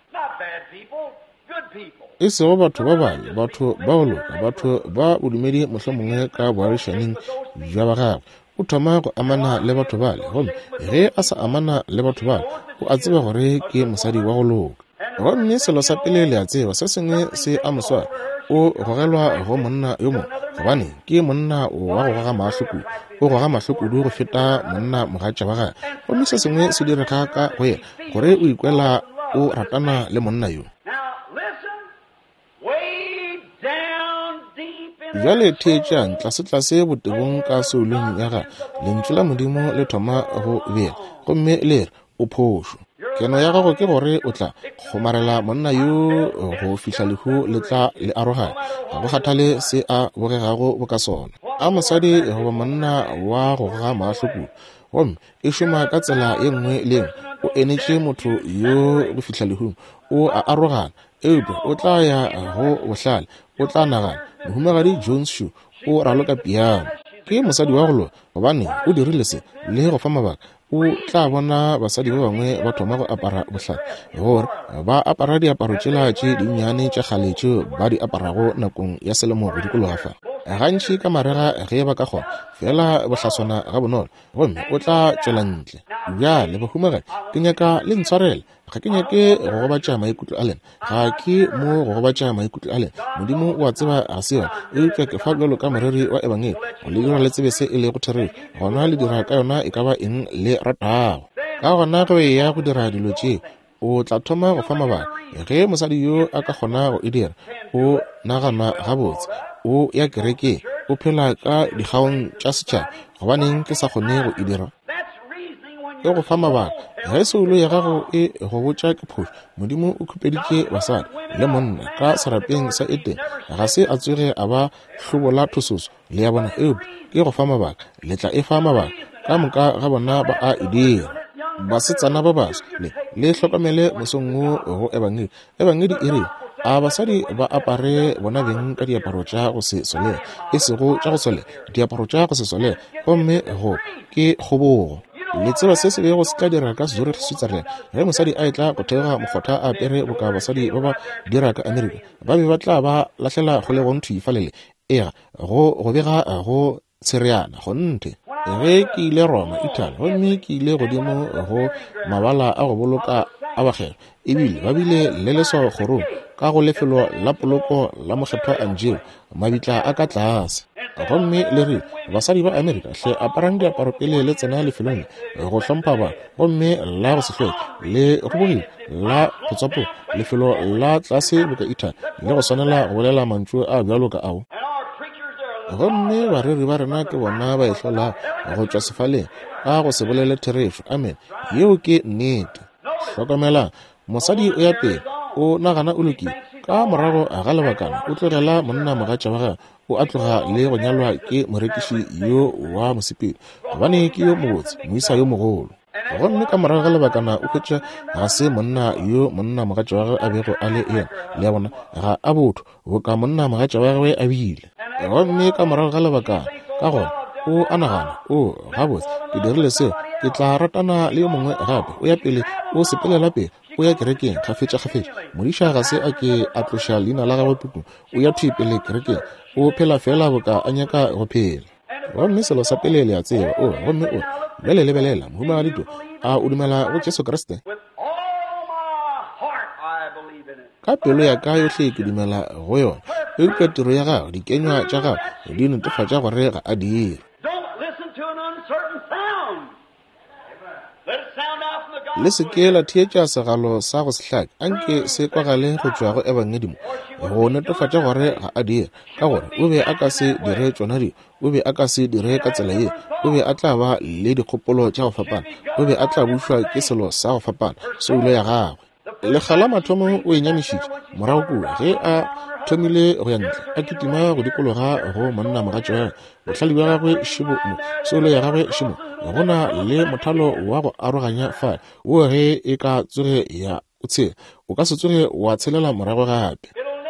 e sego batho ba bane batho ba go loka batho ba bodumedi mohlomongwe ka boagišaneng bja ba gagwe. O thoma go amana le batho bale gomme ge a sa amana le batho bale o a tseba gore ke mosadi wa go loka. Gomme selo sa pele le a tseba se sengwe se a moswara o gogelwa go monna yo mongwe gobane ke monna wa go goga mahlo kudu o goga mahlo kudu go feta monna mogatša wa gage. Gomme se sengwe se direga ka go yena gore o ikwela o ratana le monna yo. Bjale theetšang tlase botebong ka seulong ya ga lentšu la modimo le thoma go bega gomme le re o phošo. Keno ya gago ke gore o tla kgomarela monna yo go fihla lehu le tla le arogana ga go kgathale se a bogegago bo ka sona. A mosadi goba monna wa go goga mahlo kudu gomme e šoma ka tsela ye nngwe le engwe o enetše motho yo go fihla lehung o a arogana eupša o tla ya go bohlale o tla nagana. Mohumagadi John Doe o raloka piano ke mosadi wa go loka gobane o dirile se le go fa mabaka. O tla bona basadi ba bangwe ba thoma go apara bohlale gore ba apara diaparo tšela tše dinnyane tša kgale tšeo ba di aparago nakong ya selemo go dikologa fa. Gantši ka marega ge ba ka kgona fela bohlaswana ga bonolo gomme o tla tšwela ntle. Bjale bahumagadi ke nyaka le ntshwarela ga ke nyake go gobatša maikutlo a lena ga ke mo go gobatša maikutlo a lena. Modimo o a tseba a se yona eupša ke fa bjalo ka moreri wa ebangedi go le dira le tsebe se e le go therego gona le dira ka yona e ka ba eng le ratago ka gona go ya go dira dilo tšeo o tla thoma go fa mabaka. Ge mosadi yo a ka kgona go e dira o nagana gabotse o ya kereke o phela ka dikgaong tša setšhaba gobaneng ke sa kgone go e dira e go fa mabaka. Ge seulo ya gago e go botša ke phošo modimo o khupeditše basadi le monna ka serapeng sa Eden ga se a tsoge a ba hlobola thososo le ya bona eupša ke go fa mabaka le tla e fa mabaka ka moka ga bona ba a e dira. Basetsana ba baswa le hlokomele mosong wo go ebangedi e re a basadi ba apare bona beng ka diaparo tša go se solega e sego tša go solega diaparo tša go se solega gomme go ke kgobogo. Le tseba se se bego se tla dira ka Zurich Switzerland ge mosadi a etla go theoga mokgotha a apere boka basadi ba ba dira ka Amerika ba be ba tla ba lahlela go le go ntho ifalele ega go bega go tshereana go nthe. Ge ke ile Roma Italy gomme ke ile godimo go mabala a go boloka a bagelo ebile ba bile le leso gorong ka go lefelo la poloko la mokgethwa Angelo mabitla a ka tlase. Gomme le re basadi ba Amerika hle aparang diaparo pele le tsena lefelong go hlompha ba gomme la go sehlwe le rubogile la botswapo lefelo la tlase boka Italy le go swanela go bolela mantšu a bjalo ka ao. Gomme bareri ba rena ke bona ba ehlola go tšwa sefaleng ka go se bolele therešo. Amen yeo ke nnete. Hlokomela mosadi o ya pele o nagana o lokile ka morago ga lebakana o tlogela monna mogatša wa gagwe o a tloga le go nyalwa ke morekiši yo wa mosepedi gobane ke yo mobotse moisa yo mogolo. Gomme ka morago ga lebakana o hwetša ga se monna yo monna mogatša wa gagwe a bego a le yena le ya bona ga a botho go ka monna mogatša wa gagwe a bile. Gomme ka morago ga lebakana ka gona o a nagana o gabotse ke dirile seo ke tla ratana le yo mongwe gape o ya pele o sepelela pele o ya kerekeng kgafetša modiša ga se a ke a tloša leina la gagwe putu o ya thipele kerekeng o phela fela boka a nyaka go phela gomme selo sa pele le a tseba gomme o bjale lebelela mohumagaditu a o dumela go Jesu Kriste ka pelo ya ka yohle ke dumela go yona eupša tiro ya gago dikenywa tša gago di netefatša gore ga a dire le seke la thietša segalo sa go sehlake anke se kwagale go tšwa go ebangedimo go netefatša gore ga a dire ka gore o be a ka se dire tšona di o be a ka se dire ka tsela ye o be a tla ba le dikgopolo tša go fapana o be a tla bušwa ke selo sa go fapana seulo ya gagwe legala mathomo o e nyamišitše morago kua ge a thomile go ya ntle a kitima go dikologa go monna mogatšoa bohlale bja gagwe šibo seulo ya gagwe šimo go na le mothalo wa go aroganya fa wo ge e ka tsoge ya o tshela o ka se tsoge wa tshelela morago gape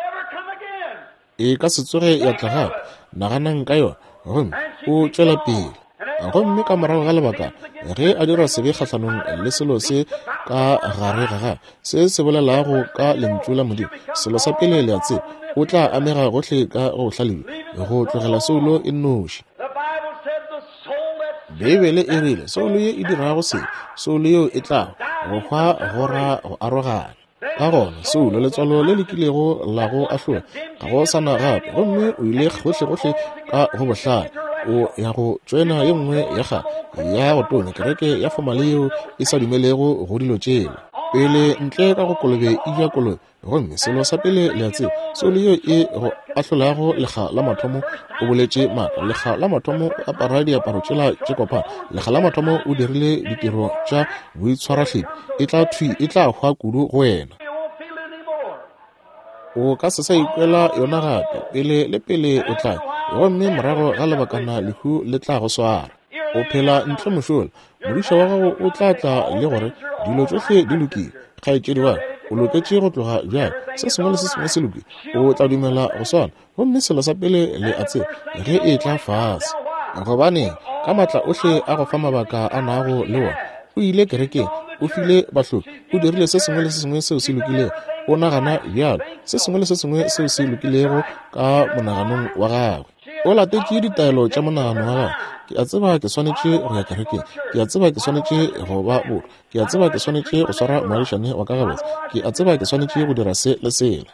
e ka se tsoge ya tla gape naganang ka yona gomme o tšwela pele gomme ka morago ga lebaka ge a dira sebe kgatlhanong le selo se ka gare ga gagwe se bolelago ka lentšu la modimo selo sa pele le a tseba o tla amega gohle ka go hlalebi go tlogela seulo e nnoši Bibele e rile seulo ye e dirago se seulo yeo e tla go hwa go ra go arogana ka gona seulo letswalo le lekilego la go ahlola ga go sana gape gomme o ile gohle ka go bohlale o ya go tswena ye nngwe ya ga ya go tonya kereke ya fomale yeo e sa dumelego go dilo tšela pele ntle ka go kolobe e ja kolobe gomme selo sa pele le a tseba seulo yeo e go ahlolago lekga la mathomo o boletše maaka lekga la mathomo o apara diaparo tšela tše kopana lekga la mathomo o dirile ditiro tša boitshwarahledi e tla hwa kudu go wena o ka se sa ikwela yona gape pele le pele o tla gomme morago ga lebakana lehu le tla go swara o phela ntle mošola modiša wa gago o tla le gore dilo tsohle di lokile kgaetšedi wa o loketše go tloga bjale se sengwe le se sengwe se lokile o tla dumela go swana gomme selo sa pele le a tseba ge e tla fase gobane ka matla ohle a go fa mabaka a nago le wona o ile kerekeng o file bahloki o dirile se sengwe le se sengwe seo se lokilego o nagana bjalo se sengwe le se sengwe seo se lokilego ka monaganong wa gagwe o latetše ditaelo tša monagano wa gagwe ke a tseba ke swanetše go ya kerekeng ke a tseba ke swanetše go ba boto ke a tseba ke swanetše go swara moadišane wa ka gabotse ke a tseba ke swanetše go dira se le sela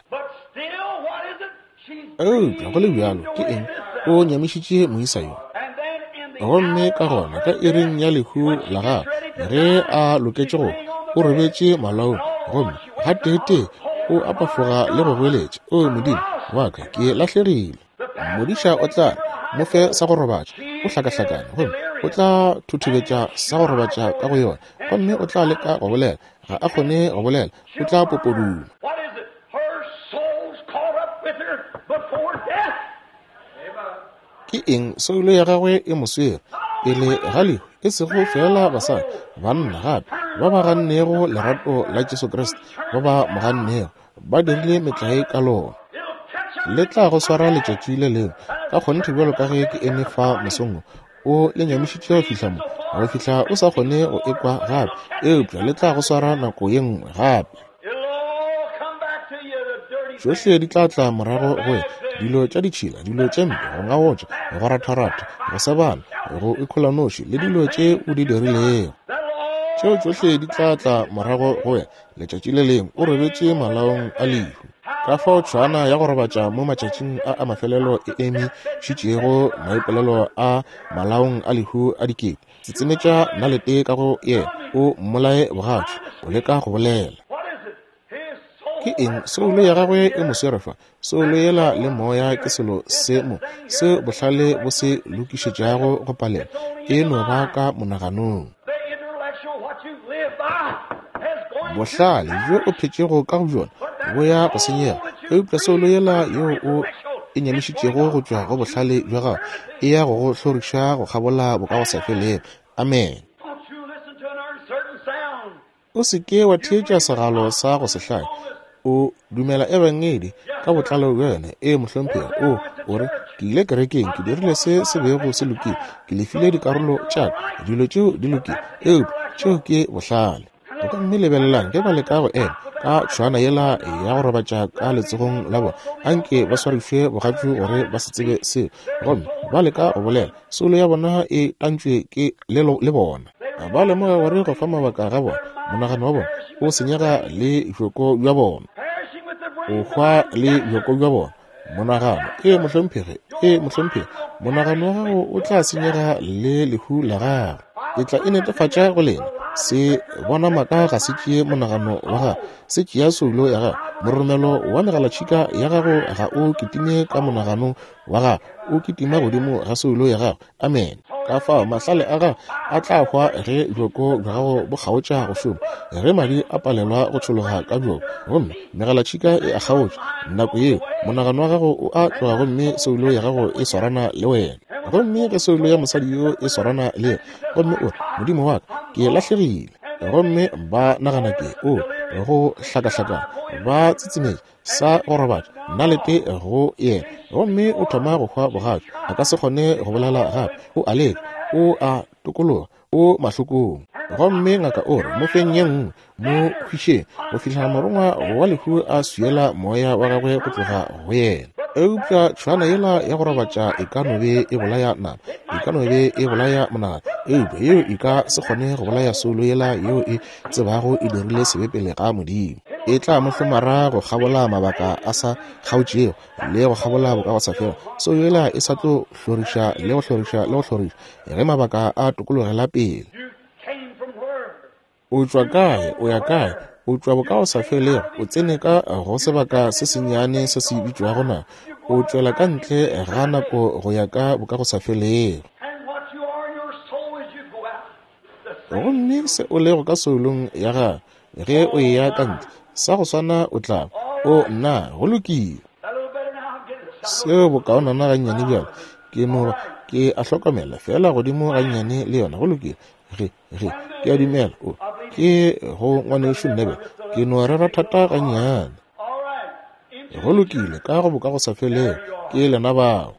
go le bjalo ke eng o nyamišitše moisa yo gomme ka gona ka iring ya lehu la gagwe ge a loketše go o robetše malaong gomme ga tete o apafoga le go boeletše o modimo wa ka ke lahlegile modiša o tla mo fe sa go robatša o hlakahlakane gomme o tla thuthubetša sa go robatša ka go yona gomme o tla leka go bolela ga a kgone go bolela o tla popoduma ke eng seulo ya gagwe e moswere pele ga lehu e sego fela basadi banna gape ba ba gannego lerato la Jesu Kriste ba ba mogannego ba dirile metlae ka lona le tla go swara letšatši le leo ka kgonte bjalo ka ge ke eme fa mosongo o le nyamišitše go fihla mo go fihla o sa kgone go ekwa gape eupša le tla go swara nako ye nngwe gape tšohle di tla tla morago go dilo tša ditšhila dilo tše mpe go ngawotša go ratharata go sebana go ikgola noši le dilo tše o di dirilego tšeo tšohle di tla tla morago go ya letšatši le lengwe o robetše malaong a lehu ka fao tšhwana ya go robatša mo matšatšing a mafelelo e emišitšego maipolelo a malaong a lehu a dikete tsetsemetša nalete ka go yena o mmolae bogatšo o leka go bolela ke eng seulo ya gagwe e moswerefa seulo yela le moya ke selo se bohlale bo se lokišetšago go palela e no ba ka monaganong bohlale jo o phetšego ka go bjona bo ya go senyega eupša seulo yela yeo o e nyamišitšego go tšwa go bohlale bja gago e ya go go hloriša go kgabola bo ka go sa feleng amen o se ke wa thietša segalo sa go sehlai o dumela ebangedi ka botlalo bjone e mohlomphego o re ke ile kerekeng ke dirile se bego se lokile ke lefile dikarolo tša dilo tšeo di lokile tšeo ke bohlale o ka mme lebelelang ke ba le ka go ema ka tšhwana yela ya go robatša ka letsogong la bona anke ba swarišwe bogatšo gore ba se tsebe seo gomme ba leka go bolela solo ya bona e tantšwe ke le bona ba lemoga gore go fa mabaka ga bona monagano wa bona o senyega le joko bja bona o hwa le joko bja bona monagano mohlomphegi monagano wa gago o tla senyega le lehu la gago ke tla e netefatša go lena se bona maka ga se tšee monagano wa gago se tšea solo ya gago moromelo wa megalatšhika ya gago ga o kitime ka monagano wa gago o kitima godimo ga solo ya gago amen ka fao mahlale a gago a tla hwa ge joko bja gago bo kgaotša go šoma ge madi a palelwa go tšhologa ka bjoko gomme megalatšhika e a kgaotša nako yeo monagano wa gago o a tloga gomme solo ya gago e swarana le wena gomme ge solo ya mosadi yo e swarana le yena gomme ore modimo wa ka ke lahlegile gomme ba nagana ke go hlakahlakana ba tsitsimedi sa go robatša nnalete go yena gomme o thoma go hwa bogatšo a ka se kgone go bolela gape o a leka o a tokologa o mahlokong gomme ngaka ore mo feng ye nngwe mo hwišeng go fitlha morongwa wa lehu a suela moya wa gagwe go tloga go yena eupša tšhwana yela ya go robatša e ka nobe e bolaya nama e ka nobe e bolaya monagano eupša yeo e ka se kgone go bolaya solo yela yeo e tsebago e dirile sebepele ga modimo e tla mohlomara go kgabola mabaka a sa kgaotšego le go kgabola boka go sa fela solo yela e sa tlo hloriša le go ge mabaka a tokologela pele o tšwa kae o ya kae o tšwa boka go sa felego o tsene ka go sebaka se senyane se se bitšwa gona o tšwela ka ntle ga nako go ya ka boka go sa felego gomme se o lego ka solong ya gago ge o e ya ka ntle sa go swana o tla o nna go lokile seo bokaonana gannyane bjalo ke a hlokomela fela godimo gannyane le yona go lokile ke a dumela ke go ngwanešo nnebe ke no rera thata gannyane go lokile ka go boka go sa felego ke lena bao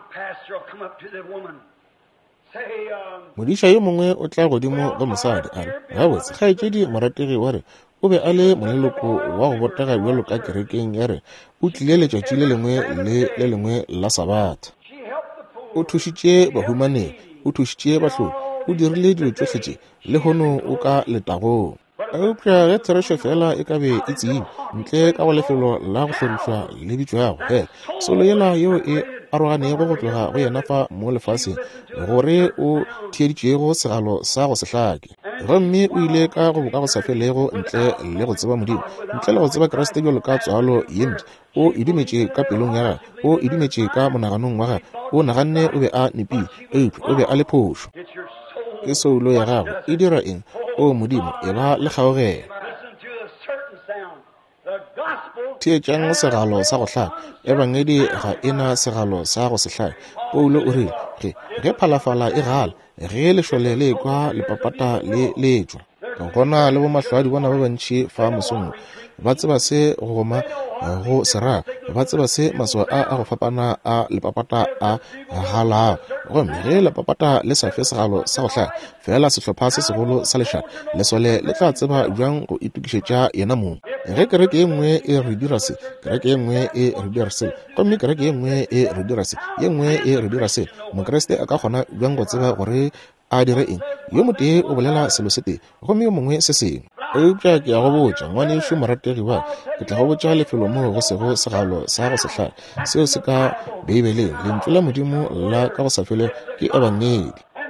modiša yo mongwe o tla godimo ga mosadi a re gabotse kgaetšedi morategi wa re o be a le moleloko wa go botega bjalo ka kerekeng ya re o tlile letšatši le lengwe la sabata o thušitše bahumaneng o thušitše bahlodi o dirile dilo tšohle tše le hono o ka letagong eupša ge therešo fela e ka be e tsene ntle ka go lefelo la go hlorišwa le bitšo yago fela solo yela yeo e aroganego go tloga go yena fa mo lefaseng gore o thieditšego segalo sa go se hlake gomme o ile ka go boka go sa felego ntle le go tseba modimo ntle le go tseba keresete bjalo ka tswalo ye ntši o idumetše ka pelong ya gago o idumetše ka monaganong wa gago o naganne o be a nepile eupša o be a le phošo ke solo ya gago e dira eng o modimo e ba le kgaogela theetšang segalo sa go hlaka ebangedi ga e na segalo sa go se hlaka paulo o rile ge phalafala e gala ge lešole le kwa lepapata le letšwa gona le bomahlwadi bona ba bantši fa mosong ba tseba se goma go sera ba tseba se maswa a go fapana a lepapata a galago gomme ge lepapata le sa fe segalo sa go hlaka fela sehlopha se segolo sa lešaka lesole le tla tseba bjang go itukišetša yena mong ge kereke ye nngwe e re dira se kereke ye nngwe e re dira se gomme kereke ye nngwe e re dira se ye nngwe e re dira se mokeresete a ka kgona bjang go tseba gore a dire eng yo motee o bolela selo se tee gomme yo mongwe se sengwe eupša ke ya go botša ngwanešo morategi wa ke tla go botša lefelo moo go sego segalo sa go se hlaka seo se ka beibeleng lentswe la modimo la ka go sa fele ke ebangedi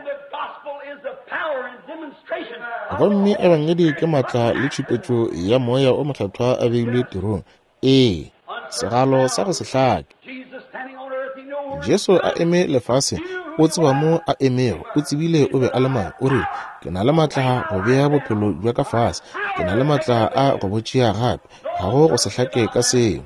gomme ebangedi ke maatla le tšhupetšo ya moya o mohlathwa a beilwe tirong segalo sa go se hlake jesu a eme lefase o tseba mo a emego o tsebile o be a le mang o re ke na le maatla go bea bophelo jwa ka fase ke na le maatla a go botšea gape ga go go se hlake ka seo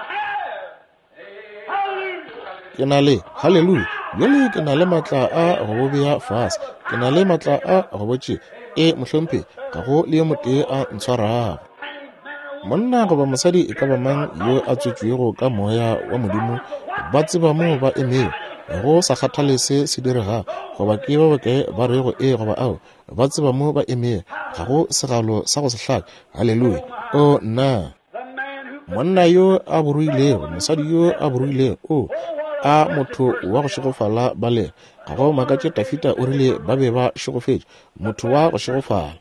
ke na le halleluja bjale ke na le maatla a go bo bea fase ke na le maatla a go botše mohlompe ka go le yo motee a ntshwarago monna goba mosadi e ka ba mang yo a tswetšwego ka moya wa modimo ba tseba mo ba emego go sa kgathale se se direga goba ke ba bokae ba rego goba ao ba tseba mo ba emego ga go segalo sa go se hlaka. Haleluya. O nna monna yo a boruilego, mosadi yo a boruilego a motho wa go šegofala bale ga go makatše Dafita o rile ba be ba šegofetše motho wa go šegofala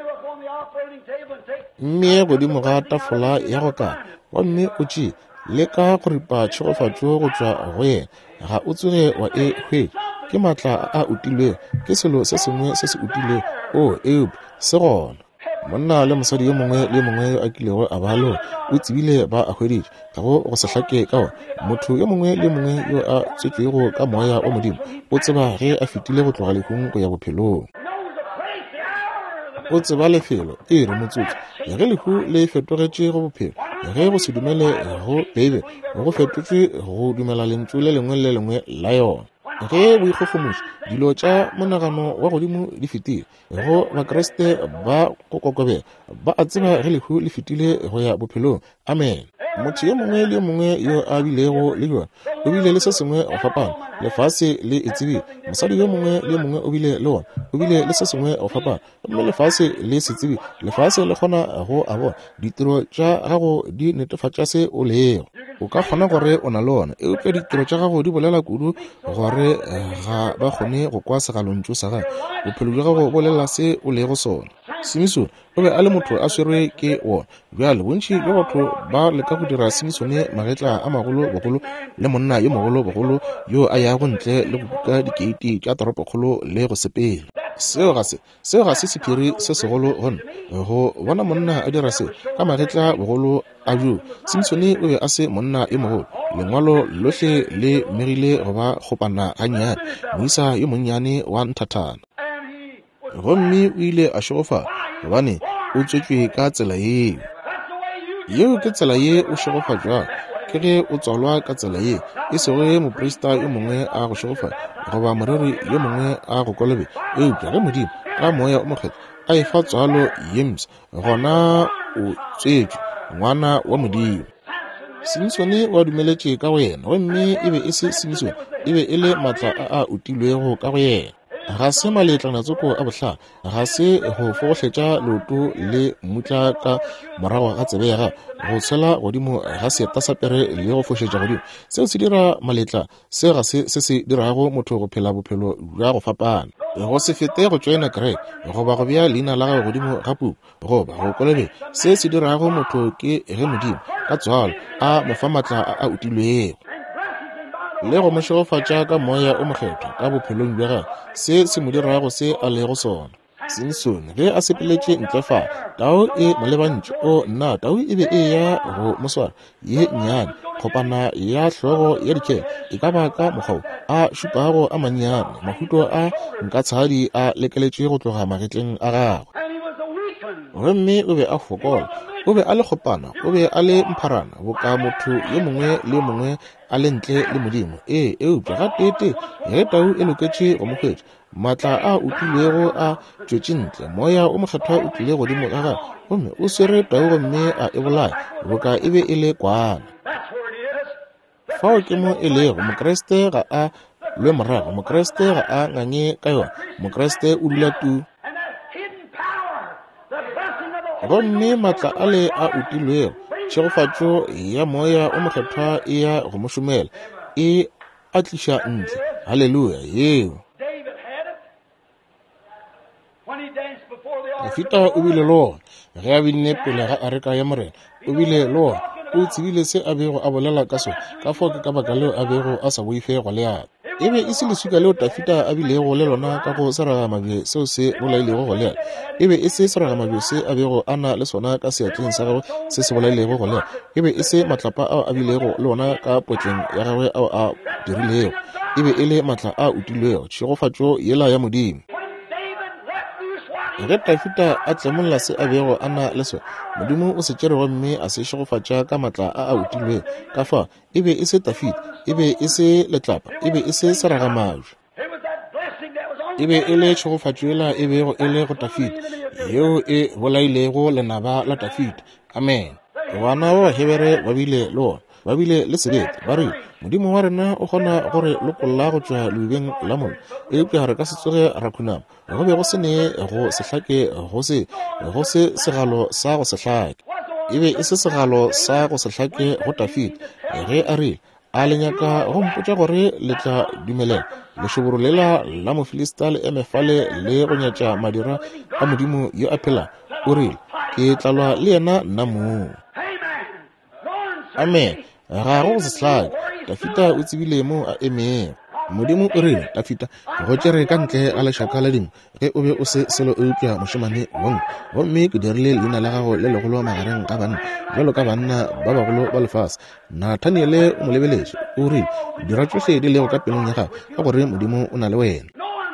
mme godimo ga tafola ya go ka wa mme o tšee le ka go ripa tšhegofatšo go tšwa go yena ga o tsoge wa e hwetše ke maatla a utilwego ke selo se sengwe se se utilwego se gona. Monna le mosadi yo mongwe le mongwe yo a kilego a balo o tsebile ba a hweditše ga go se hlake ka motho yo mongwe le mongwe yo a tswetšwego ka moya o modimo o tseba ge a fetile go tloga lehung go ya bophelong, o tseba lefelo re motsotso ge lehu le fetogetše go bophelo ge go se dumele go bebe go fetotšwe go dumela lentswe le lengwe le lengwe la yona ge bo ikgogomoša dilo tša monagano wa godimo di fetile go bakreste ba go kokobela ba a tseba ge lehu le fetile go ya bophelong. Amen. Motho yo mongwe le mongwe yo a bilego le yona o bile le se sengwe go fapana lefase le e tsebile, mosadi yo mongwe le mongwe o bile le ona o bile le se sengwe go fapana mme lefase le se tsebile, lefase le kgona go a bona ditiro tša gago di netefatša se o lego. O ka kgona gore o na le ona eupša ditiro tša gago di bolela kudu gore ga ba kgone go kwa segalontšo sa gago, bophelo bja gago bolela se o lego sona. Simeson o be a le motho a swerwe ke wona bjale bontši bja batho ba leka go dira Simisone magetla a magolo bogolo le monna yo mogolo bogolo yo a yago ntle le go kuka dikeiti tša toropokgolo le go sepela. Seo ga se sephiri se segolo gona go bona monna a dira se ka magetla bogolo a jo. Simisone o be a se monna yo mogolo, lengwalo lohle le megile go ba kgopana gannyane moisa yo monnyane wa nthathana gomme o ile a šegofala gobane o tswetšwe ka tsela yeo ke tsela ye o šegofatšwa ke ge o tswalwa ka tsela ye e sego moprista yo mongwe a go šegofala goba moreri yo mongwe a go kolobe eupša ge modimo ka moya o mokgetho a efa tswalo yems gona o tswetšwe ngwana wa modimo. Simisone wa dumeletše ka go yena gomme e be e se Simisone e be e le maatla a utilwego ka go yena, ga se maletlanatshoko a bohlala, ga se go fogohletša leoto le mmutla ka morago ga tsebe ya gago go tshela godimo ga seeta sa pere le go fošetša godimo. Seo se dira maletla se ga se se dirago motho go phela bophelo bja go fapana, go se fete go joina kereke goba go bea leina la gago godimo ga puku goba go kolobe. Se se dirago motho ke ge modimo ka tswalo a mofa maatla a utilwego le go mošegofatša ka moya o mokgetho ka bophelong bja gagwe se se mo dirago se a lego sona. Simeson ge a sepeletše ntlefala tau e molebantši o nna tau e be e ya go moswara ye nnyane kgopana ya hlogo ya dikele e ka ba ka mokgao a šupago a mannyane mahuto a nkatshadi a lekeletše go tloga magetleng a gagwe gomme o be a fokola, o be a le kgopana, o be a le mpharana boka motho yo mongwe le mongwe a le ntle le modimo. Eupša ga tete ge tau e loketše go mokgwetša maatla a utlwilego a tšwetše ntle moya o mokgethwa o tlile godimo ka gagwe gomme o swere tau gomme a e bolaya boka e be e le kwana. Fao ke mo e lego mokreste ga a lwe morago, mokreste ga a nganye ka yona, mokreste o dula tu gomme maatla a le a utilwego tšhegofatšo ya moya o mokgethwa e ya go mošomela e a tliša ntle. Haleluya. Yeo Dafita o bile le ona ge a binne pele ga a reka ya morena, o bile le ona o tsebile se a bego a bolela ka sone ka fao ke ka baka leo a bego a sa boifego le yana. E be e se lesuka leo Dafita a bilego le lona ka go seragamabje seo se bolailego go leana, e be e se seragamabje se a bego a na le sona ka seatleng sa gagwe se se bolailego go leana, e be e se matlapa ao a bilego le ona ka potleng ya gagwe ao a dirilego, e be e le maatla a utilwego tšhegofatšo yela ya modimo. Ge Dafita a tlemolla se a bego a na le sone, modimo o se tšerego mme a se šegofatša ka maatla a utilwego ka fao e be e se Dafita, e be e se letlapa, e be e se seragamabje, e be e le tšhegofatšo yela e bego e le go Dafita yeo e bolailego lenaba la Dafita. Amen. bana ba Hebere ba bile le sebete ba re modimo wa rena o kgona gore lokolla go tswa lubeng la molo e ke re ka se tsoge ra khunama go be go se ne go sehlake go se segalo sa go sehlake e be e se segalo sa go sehlake go Dafite ge a re a lenyaka go mpotša gore le tla dumelela lešoboro lela la Mofilista le emefale le go nyatša madira a modimo yo a phela o rile ke tlalwa le yena nna moo. Amen. Ga go se hlake Dafita o tsebile mo a emeng modimo o rile Dafita go tšere ka ntle a lešaka la dingwe ge o be o se selo eupša mošemane wong gomme ke dirile leina la gago le legolo magareng ga banna jalo ka banna ba bagolo ba lefase. Nathaniele o mo lebeletše o rile dira tšohle di lego ka pelong ya gago ka gore modimo o na le wena.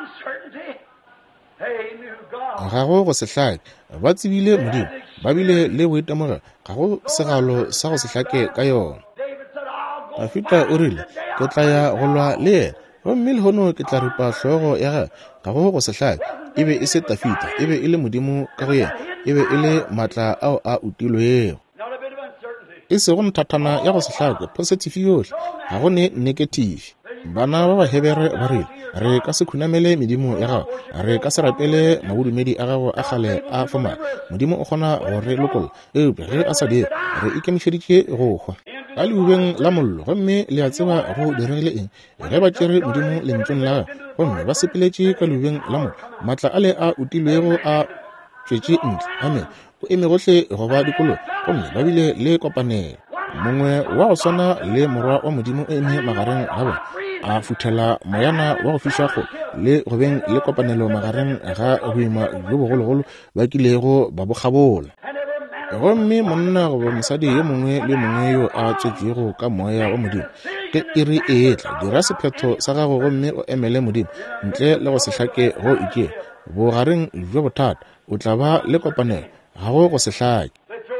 Ga go se hlake ba tsebile modimo ba bile le boitemoga ga go segalo sa go se hlake ka yona. Dafita o rile ke tla ya go lwa le yena gomme le hono ke tla ripa hlogo ya ga go se hlake e be e se Dafita e be e le modimo ka go yena e be e le matla ao a utilwego e se go nthathana ya go se hlake positive yohle ga go ne negative. Bana ba Hebere ba rile re ka se khunamele medimo ya gago re ka se rapele mabudumedi a gago a gale a foma modimo o kgona gore lokolla eupša ge a sa dire re ikemišeditše go hwa ka leubeng la mollo gomme le a tseba go diregile eng ge ba tšere modimo lentsweng la gago gomme ba sepeletše ka leubeng la mollo matla a le a utilwego a tšwetše ntle. Amen. O eme gohle go ba dikolo gomme ba bile le kopanelo mongwe wa go swana le morwa wa modimo o eme magareng ga bona a futhela moyana wa go fiša go le go beng le kopanelo magareng ga boima jo bogologolo ba kilego ba bo gabola gomme monna goba mosadi yo mongwe le mongwe yo a tšetšego ka moya wa modimo ke iri e etla dira sephetho sa gago gomme o emele modimo ntle le go se hlake go ikea bogareng jo bothata o tla ba le kopanelo ga go se hlake.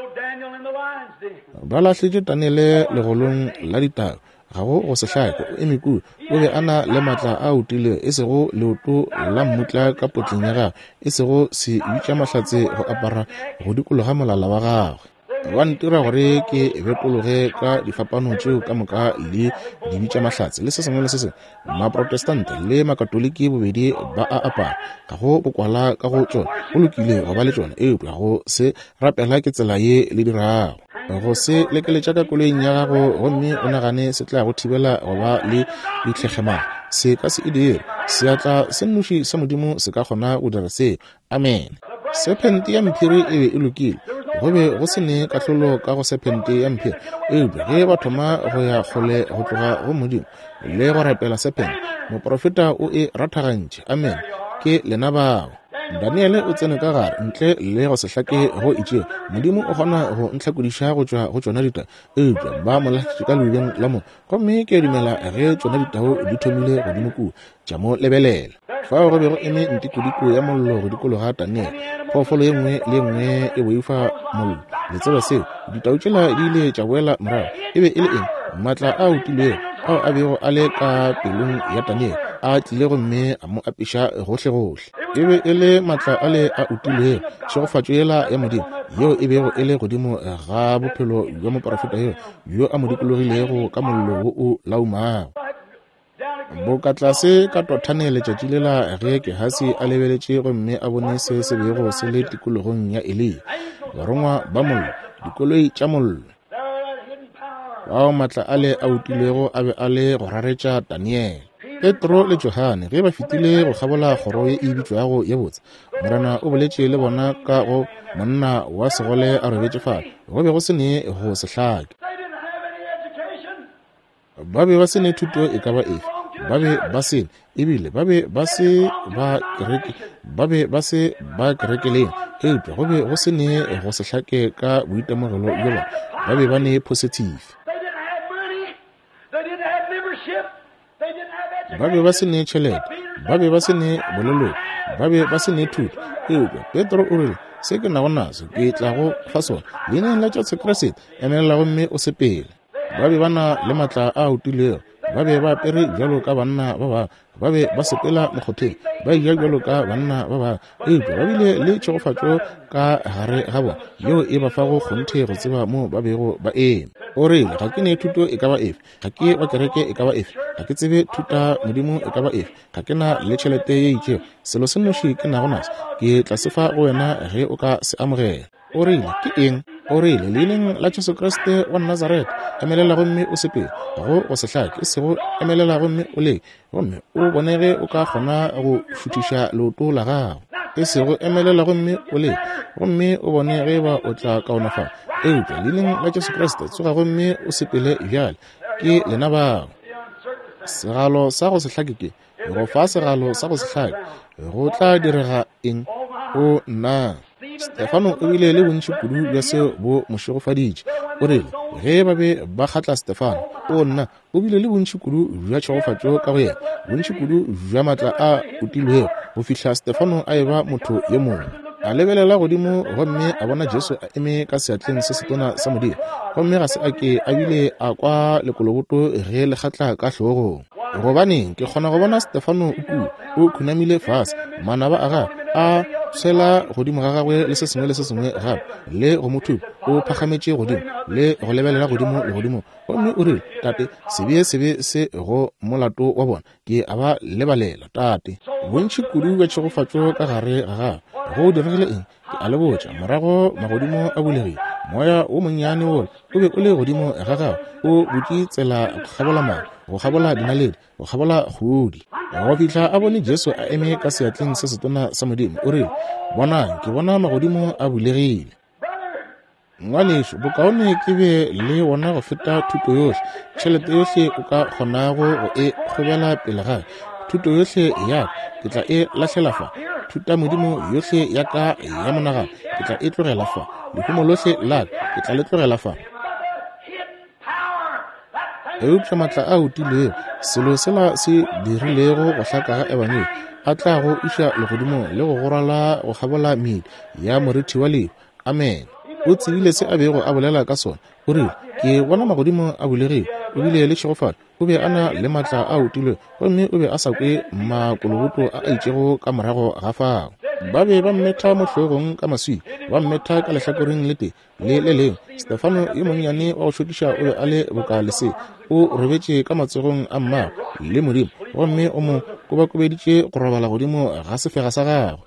Ba lahlitše Daniele legolong la ditau ga go se hlake o eme kudu o be a na le matla a utile e sego leoto la mmutla ka potleng ya gagwe e sego se bitša mahlatse go apara go dikologa molala wa gagwe. Ba ntira gore ke bekologe ka difapano tšeo ka moka le di bitša mahlatse le se sengwe le se sengwe. Maprotestante le makatoliki bobedi ba a apara ga go bokwala ka go tšona go lokile go ba le tšona eupša go se rapela ke tsela ye le dirago go se lekeletša ka koloing ya gago gomme o nagane se tla go thibela go ba le ditlhegemaga se ka se e dire seatla se nnoši sa modimo se ka kgona go dira seo. Amen. Sepente ya mphiri e be e lokile go be go se ne kahlolo ka go sepente ya mphiri eupša ge ba thoma go ya kgole go tloga go modimo le go rapela sepente moprofeta o e rathagantše. Amen. Ke lena bao Daniele o tsene ka gare ntle le go se hlake go itšea modimo o kgona go ntlhakodiša go tšwa go tšona dita eupša ba molahlitše ka leubeng la mo gomme ke dumela ge tšona ditao di thomile godimo kudu tša mo lebelela fa go be go eme ntikodiko ya mollo go dikolo ga Daniele phoofolo ye nngwe le nngwe e boifa mollo le tseba seo ditao tšela di ile tša boela morago e be e le eng matla a utilwego ao a bego a le ka pelong ya Daniele a tlile gomme a mo apiša gohle e be e le matla a le a utilwego tšhegofatšo yela ya modimo yeo e bego e le godimo ga bophelo bja moprofeta yo a mo dikologilego ka mollo wo o laumago. Boka tlase ka tothane letšatši lela ge Gehasi a lebeletše gomme a bone se se bego se le tikologong ya Elia barongwa ba mollo dikoloi tša mollo bao matla a le a utilwego a be a le go raretša Daniele. Petro le Johane ge ba fetile go gabola kgoro ye e bitšwago ye botse morana o boletše le bona ka go monna wa segole a robetše fala go be go se ne go se hlake ba be ba se ne thuto e ka ba efe ba be ba se ebile ba be ba se ba kerekeleng eupša go be go se ne go se hlake ka boitemogelo jo bona ba be ba ne positive ba be ba se ne tšhelete ba be ba se ne boleloko ba be ba se ne thuto eupša Petro o rile se ke nago naso ke tla go fa sona leineng la tša sekeresete emelela gomme o sepele ba be ba na le matla a utilwego ba be ba apere bjalo ka banna ba ba be ba sepela mokgotheng ba iya jalo ka banna ba ba eupša ba bile le tšhegofatšo ka gare ga bona yo e ba fago kgonthe go tseba mo ba bego ba eme. O rile ga ke ne thuto e ka ba efe, ga ke ba kereke e ka ba efe, ga ke tsebe thuta modimo e ka ba efe, ga ke na le tšhelete ye itšeo, selo se noši ke nago nase ke tla sefa go wena ge o ka se amogela. O rile ke eng? O rile leineng la Jesu Kriste wa Nazaret emelela gomme o sepele go go sehlake e sego emelela gomme o le gomme o bonege o ka kgona go šutiša leoto la gago e sego emelela gomme o le gomme o bone ge ba o tla kaonafala eupša leineng la Jesu Kriste tsoga gomme o sepele bjale ke lena bao. Segalo sa go sehlake ke go fa segalo sa go sehlake go tla direga eng o nna. Stefano o bile le bontši kudu bja seo bo mošegofaditše. O rile ge ba be ba kgatla Stefano o nna o bile le bontši kudu bja tšhegofatšo ka go yena, bontši kudu bja maatla a utilwego go fihla Stefano a eba motho ye mongwe. A lebelela godimo gomme a bona Jesu a eme ka seatleng se setona sa modimo, gomme ga se a ke a bile a kwa lekoloboto ge le kgatla ka hlogong. Gobaneng ke kgona go bona Stefano o khunamile fase, manaba a ga a tshela godimo ga gagwe le se sengwe gape, le go motho o phagametše godimo le go lebelela godimo le godimo. Gomme o rile tate sebe se go molato wa bona ke a ba lebalela tate. Bontši kudu bja tšhegofatšo ka gare ga gagwe go diregile eng ke a le botša morago magodimo a bulegile, moya o monnyane wole o be o le godimo ga gagwe o butše tsela go gabola maru, go gabola dinaledi, go gabola kgodi. Go fihla a bone Jesu a eme ka seatleng se setona sa modimo o rile bonang ke bona magodimo a bulegile. Ngwanešo bokaone ke be le wona go feta thuto yohle, tšhelete yohle o ka kgonago go e kgobela pele gae, thuto yohle ya ke tla e lahlela fa, thuta modimo yohle ya ka ya monagano ke tla e tlogela fa, lehumo lohle la ke tla le tlogela fa. Eupša maatla a utilwego selo sela se dirilego go hlaka ga ebangele a tla go iša legodimo le go gorala go gabola meedi ya morithi wa lehu. Amen. O tsebile se a bego a bolela ka sona o rile ke bona magodimo a bulegile, o bile le tšhegofalo, o be a na le maatla a utilwego gomme o be a sa kwe makoloboto a itšego ka morago ga fao. Ba be ba mmetha mo hlogong ka maswi, ba mmetha ka lehlakoreng le tee le le leng. Stefano ye monnyane wa go šokiša o be a le bokalese o robetše ka matsogong a mmago le modimo gomme o mo kobakobeditše go robala godimo ga sefega sa gagwe.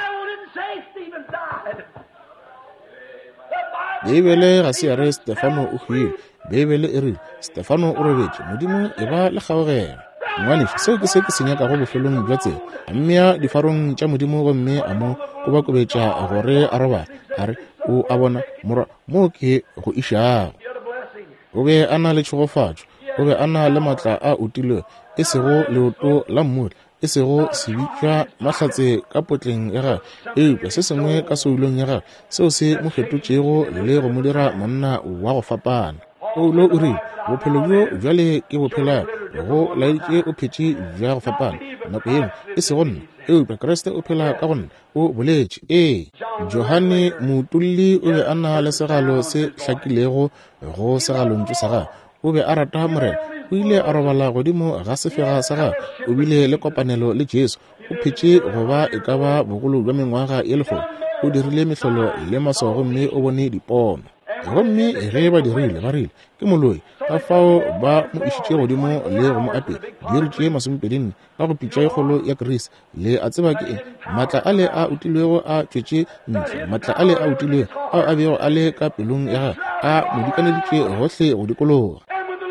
Beebele ga se ya re Stefano o hwile, beebele e rile Stefano o robetše modimo e ba le kgaogelo. Ngwanešo seo ke se ke se nyaka go bofelong bja tsela a mmea difarong tša modimo gomme a mo kobakobetša gore a robala a re o a bona morwa mo ke go išago. O be a na le tšhegofatšo, o be a na le maatla a utilwego e sego leoto la mmula, e sego sebitšwa mahlatse ka potleng ya gagwe eupša se sengwe ka soulong ya gagwe seo se mo fetotšego le go mo dira monna wa go fapana. Paulo o rile bophelo bjo bjale ke bophela go laeditše o phetše bja go fapana nako yeno e se go nna eupša Kriste o phela ka go nna o boletše. Johane mootolli o be a na le segalo se hlakilego go segalontšu sa gagwe, o be a rata morena, o ile a robala godimo ga sefega sa gagwe, o bile le kopanelo le Jesu, o phetše goba e ka ba bogolo bja mengwaga ye lekgolo, o dirile mehlolo le maso gomme o bone dipono. Gomme ge ba dirile ba rile ke moloi ka fao ba mo išitše godimo le go mo apea diiri 24 ka go pitša e kgolo ya Krisi le a tseba ke eng maatla a le a utilwego a tšwetše ntle, maatla a le a utilwego ao a bego a le ka pelong ya gagwe a mo dikaneditše gohle go dikologa.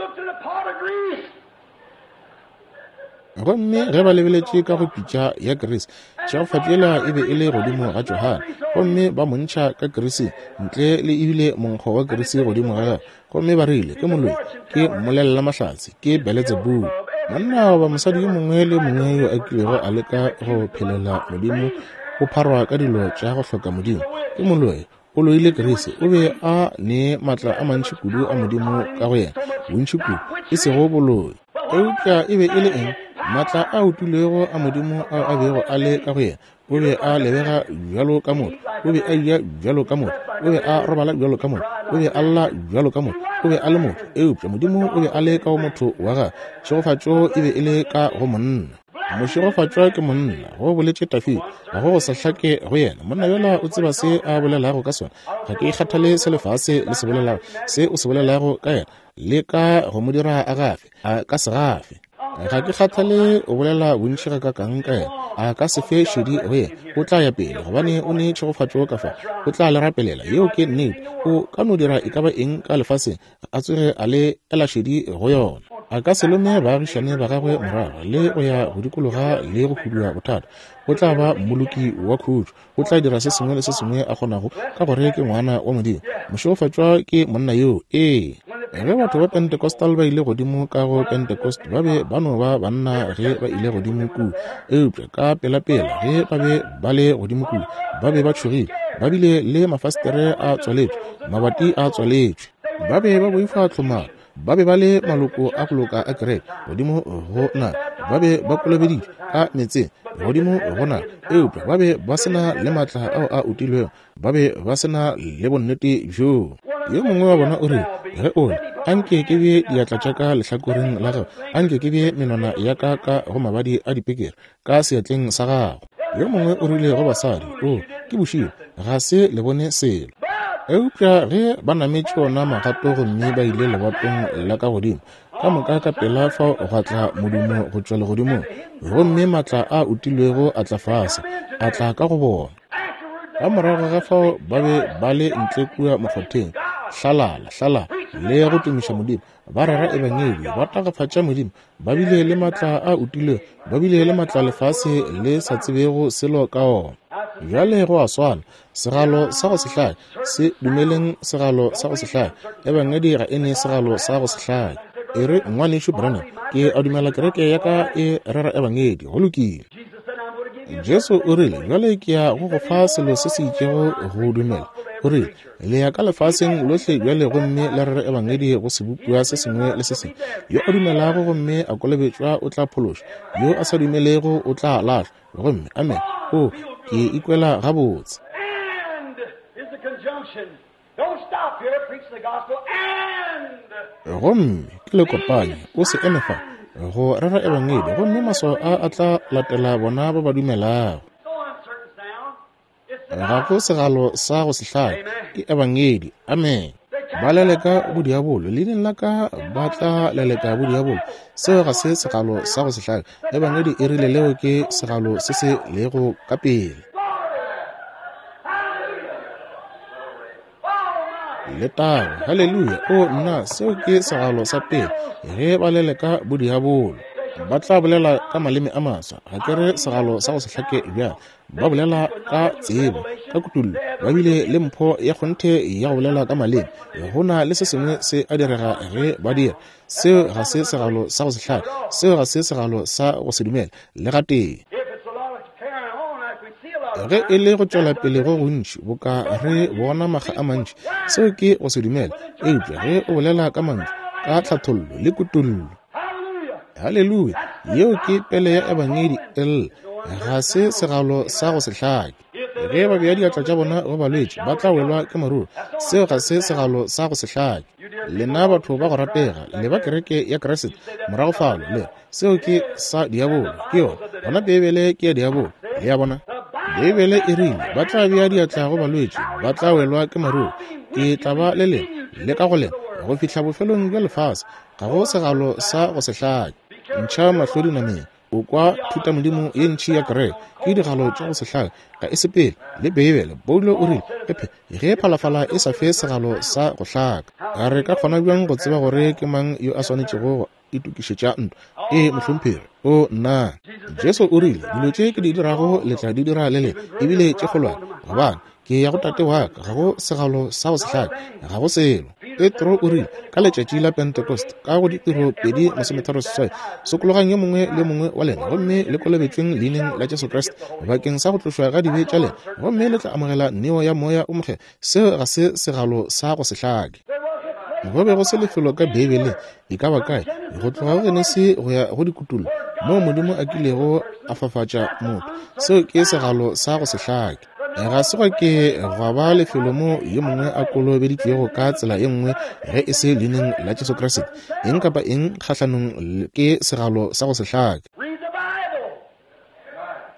Gomme ge ba lebeletše ka go pitša ya Krisi tšhegofatšo yela e be e le godimo ga Johane, gomme ba montšha ka Krisi ntle le ebile monkgo wa Krisi godimo ga gagwe, gomme ba rile ke moloi, ke molelela mahlatse, ke Belzebul. Monna wa mosadi yo mongwe le mongwe yo a kilego a leka go phelela modimo go pharwa ka dilo tša go hloka modimo ke moloi o loile Krisi, o be a ne maatla a mantši kudu a modimo ka go yena, bontši kudu e sego boloi. Eupša e be e le eng maatla a utilwego a modimo a bego a le ka go yena, o be a lebega bjalo ka motho, o be a ia bjalo ka motho, o be a robala bjalo ka motho, o be a lla bjalo ka motho, o be a le motho. Eupša modimo o be a le ka go motho wa gagwe, tšhegofatšo e be e le ka go monna. moširofatšwa ke monna go boletše Tafi ga go sa hlake go yena. Monna yola o tseba se a bolelago ka sona, ga ke ikgathale se lefase le se bolelago se o se bolelago ka yena le ka go mo dira a gafe a ka se gafe. Ga ke kgathale o bolela bontši ga ka kang ka yena a ka se fe šedi go yena, o tla ya pele gobane o ne tšhegofatšo ka fa o tla le rapelela yeo ke nnete. O ka no dira e ka ba eng ka lefaseng a tswege a le ela šedi go yona. A ka se lome baagišane ba gagwe morago le go ya go dikologa le go huduwa bothata. O tla ba mmoloki wa khutšo, o tla dira se sengwe le se sengwe a kgonago ka gore ke ngwana wa Modimo. Mošofatšwa ke monna yo. Ge batho ba Pentecostal ba ile godimo ka go Pentecost ba be ba no ba banna ge ba ile godimo ku eupša ka pelapela ge ba be ba le godimo ku ba be ba tšhogile ba bile le mafastere a tswaletšwe, mabati a tswaletšwe, ba be ba boifa tlhomano, ba be ba le maloko a koloka a kereke godimo go na, ba be ba kolobeditše ka metseng godimo go na eupša ba be ba sena le maatla ao a utilwego, ba be ba sena le bonnete jo. Yo mongwe wa bona o re ge o anke ke be diatla tša ka lehlakoreng la gago, anke ke be menwana ya ka go mabadi a dipekere ka seatleng sa gago. Yo mongwe o rile go basadi, o ke bošio ga se le bone selo. Eupša ge ba nametše ona magato gomme ba ile lebatong la ka godimo ka moka ka pela fa o gatla modumo go tšwa legodimong, gomme maatla a utilwego a tla fase a tla ka go bona. Ka morago ga fao ba be ba le ntle kua mokgotheng hlalala le go tumiša Modimo, ba rera ebangedi ba tagafatša Modimo, ba bile le maatla a utilwego, ba bile le maatla lefase le sa tsebego selo ka ona. Bjale go a swana segalo sa go sehlaya se dumeleng segalo sa go sehlaya, ebangedi ga e ne segalo sa go sehlaya. E re ngwanešo Branham ke a dumela kereke ya ka e rera ebangedi go lokile. Jesu o rile bjale ke ya go go fa selo se se itšego go dumela. O rile le ya ka lefaseng lohle bjale gomme la rera ebangedi go sebopua se sengwe le se sengwe. Yo a dumelago gomme a kolobetšwa o tla phološwa, yo a sa dumelego o tla lahlwa gomme amen. O ke ikwela gabotse. Gomme ke le kopanye o se eme fa go rera ebangedi gomme maswao a tla latela bona ba ba dumelago. Ga go segalo sa go sehlaya ke ebangedi, amen. Ba leleka bodiabolo leineng la ka ba tla leleka bodiabolo, seo ga se segalo sa go sehlaya. Ebangedi e rile leo ke segalo se se lego ka pele. Le tago halleluja, o nna seo ke segalo sa pele ge ba leleka bodiabolo. Ba tla bolela ka maleme a maswa, ga ke re segalo sa go sehlake bjang, ba bolela ka tsebo ka kutullo, ba bile le mpho ya kgonthe ya go bolela ka maleme. Go na le se sengwe se a direga ge ba dira, seo ga se segalo sa go sehlake, seo ga se segalo sa go se dumela le ga teng. Ge e le go tšwela pele go gontši bo ka re bona maga a mantši, seo ke go se dumela eupša ge o bolela ka mantši ka tlhathollo le kutullo. Halleluja, yeo ke pele ya ebangedi ga se segalo sa go sehlake. Ge ba bea diatla tša bona go balwetši ba tla welwa ke maruru, seo ga se segalo sa go sehlake. Lena batho ba go ratega le ba kereke ya Kriste morago falo le seo ke sa diabolo ke yona, bona Bibele ke ya diabolo le ya bona. Bibele e rile ba tla bea diatla go balwetši ba tla welwa ke maruru. Ke tla ba le lena le ka go lena go fihla bofelong bja lefase, ga go segalo sa go sehlake. Ntšha mahlodi nameng o kwa thuta Modimo ye ntši ya kereke ke digalo tša go sehlake ga e sepele le Bibele. Paulo o rile epe ge phalafala e sa fe segalo sa go hlaka, ga re ka kgona bjang go tseba gore ke mang yo a swanetšego go itukišetša ntwa e mohlomphegi o nna. Jesu o rile dilo tše ke di dirago le tla di dira le lena ebile tše kgolwane, gobane ke ya go tate wa ka, ga go segalo sa go sehlake, ga go selo. Petro o rile ka letšatši la Pentecost ka go ditiro 2:38 sekologang ye mongwe le mongwe wa lena gomme le kolobetšweng leineng la Jesu Kriste bakeng sa go tlošwa ga dibe tša lena, gomme le tla amogela neo ya moya o mokge. Seo ga se segalo sa go sehlake. Go be go se lefelo ka Bibele e ka ba kae go tloga go Genese go ya go dikutullo mo Modimo a kilego a fafatša motho, seo ke segalo sa go sehlake. Ga se go ke go ba lefelo mo yo mongwe a kolobeditšwego ka tsela ye nngwe ge e se leineng la Jesu Kriste, eng kapa eng kgahlanong ke segalo sa go sehlake.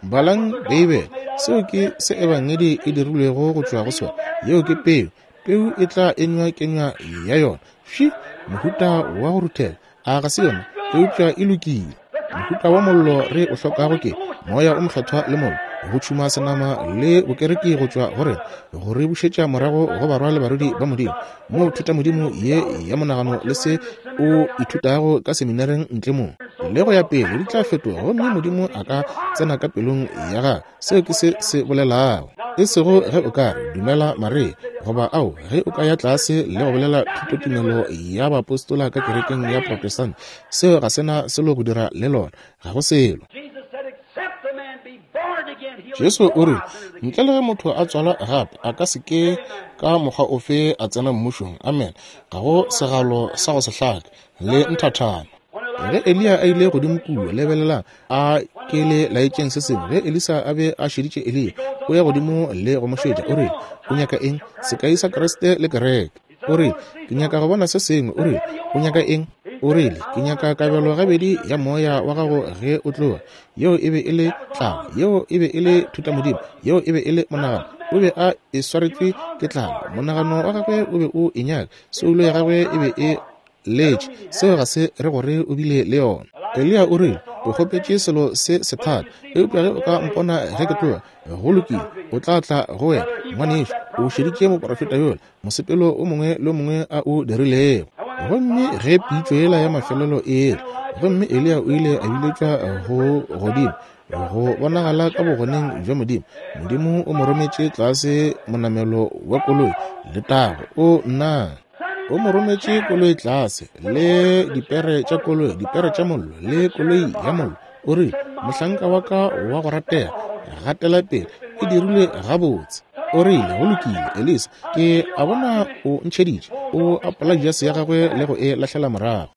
balang baby seo ke se ebangedi e dirilwego go tswa go sona yeo ke peu e tla enywa kenywa ya yona mohuta wa go ruthela a ga se yona eupša e lokile. Mohuta wa mollo re o hlokago ke moya o mokgethwa le mollo go tšhuma senama le bokereke go tswa gore go re bušetša morago go barwa le barodi ba modimo mo thuta modimo ye ya monagano le se o ithutago ka seminareng ntle mo le go ya pele di tla fetoga gomme modimo a ka tsena ka pelong ya ga seo ke se bolelago e sego ge o ka re dumela mare goba ao ge o ka ya tlase le go bolela thutotumelo ya bapostola ka kerekeng ya protestant seo ga sena selo go dira le lona ga go selo. Jesu o re ntle le ge motho a tswala gape a ka seke ka mokgwa ofe a tsena mmušong. Amen. Ga go segalo sa go se hlake le nthathana. Ge Elia a ile godimo kudu lebelela a kele laetšeng se sengwe ge Elisa a be a šeditše Elia o ya godimo le go mošetša o re o nyaka eng sekai sa Kriste le kereke o re ke nyaka go bona se sengwe o re o nyaka eng o rile ke nyaka kabelo gabedi ya moya wa gago ge o tloga yeo e be e le tlala yeo e be e le thutamodimo yeo e be e le monagano o be a e swaretšwe ke tlala monagano wa gagwe o be o e nyaka seulo ya gagwe e be e letše seo ga se re gore o bile le yona. Elia o rile o kgopetše selo se thata eupša ge o ka mpona ge ke tloga go lokile o tla tla go wena ngwanešo o šeditše moprofeta yola mosepelo o mongwe le mongwe a o dirilego. Gomme ge pitšo yela ya mafelelo e re gomme Elia o ile a biletšwa go godimo go bonagala ka bogoneng jwa modimo o mo rometše tlase monamelo wa koloi le tago o nna o mo rometše koloi tlase le dipere tša koloi dipere tša mollo le koloi ya mollo o re mohlanka wa ka wa go ratega gatela pele e dirilwe gabotse o rile go lokile Elisa ke a bona o ntšheditše o apala jase ya gagwe le go e lahlela morago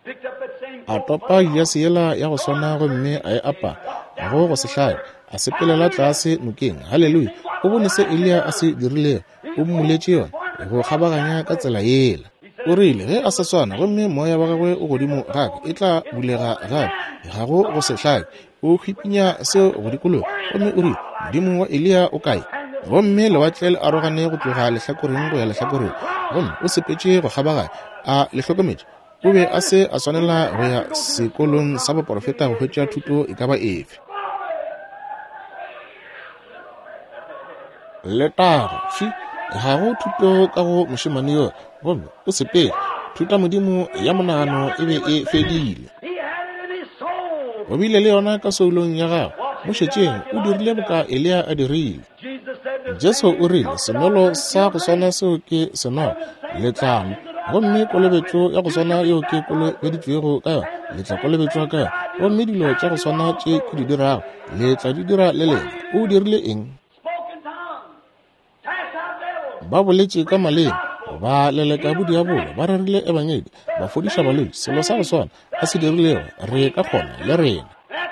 a topa jase yela ya go swana gomme a e apa go go sehlae a sepelela tlase nokeng. Halleluja. O bone se Elia a se dirile o mmoletše yona go kgabaganya ka tsela yela o rile ge a sa swana gomme moya wa gagwe o godimo gape e tla bulega gape ga go go sehlae o hwipinya seo go dikolong gomme o rile modimo wa Elia o kae gomme lewatle le arogane go tloga lehlakoreng go ya lehlakoreng gomme o sepetše go kgabaganya a lehlokometše o be a se a swanela go ya sekolong sa boprofeta go hwetša thuto e ka ba efe. Letago ga go thuto ka go mošemane yo gomme o sepele thuta modimo ya monagano e be e fedile o bile le yona ka soulong ya gago mo šetšeng o dirile boka Elia a dirile. Jesu o rile senolo sa go swana seo ke senolo letlano gomme kolobetšo ya go swana yeo ke kolobeditšwego ka yona letla kolobetšwa ka yona gomme dilo tša go swana tše ke di dirago letla di dira le lena o dirile eng ba boletše ka maleng ba leleka bodiabolo ba rerile ebangedi ba fodiša balwetši selo sa go swana a se dirilego re ka kgona le rena.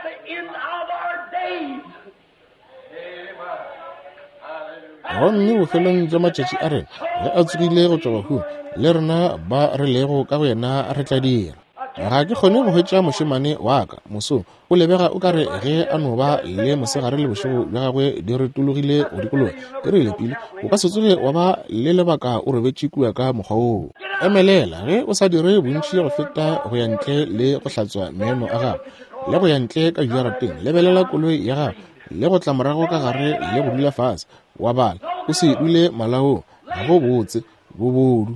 Gomme bofelong jwa matšatši a rena ge a tsogile go tšwa bahung le rena ba re lego ka go yena re tla dira. Ga ke kgone go hwetša mošemane wa ka mosong o lebega o ka re ge a no ba le mosegare le bošego bja gagwe di retologile go dikolong ke re lepile o ka se tsoge wa ba le lebaka o robetše kua ka mokgwa oo. Emelela ge o sa dire bontši go feta go ya ntle le go hlatswa meno a gago le go ya ntle ka jarateng lebelela koloi ya gago le go tla morago ka gare le go dula fase wa bala o se dule malaong ga go botse bobodu.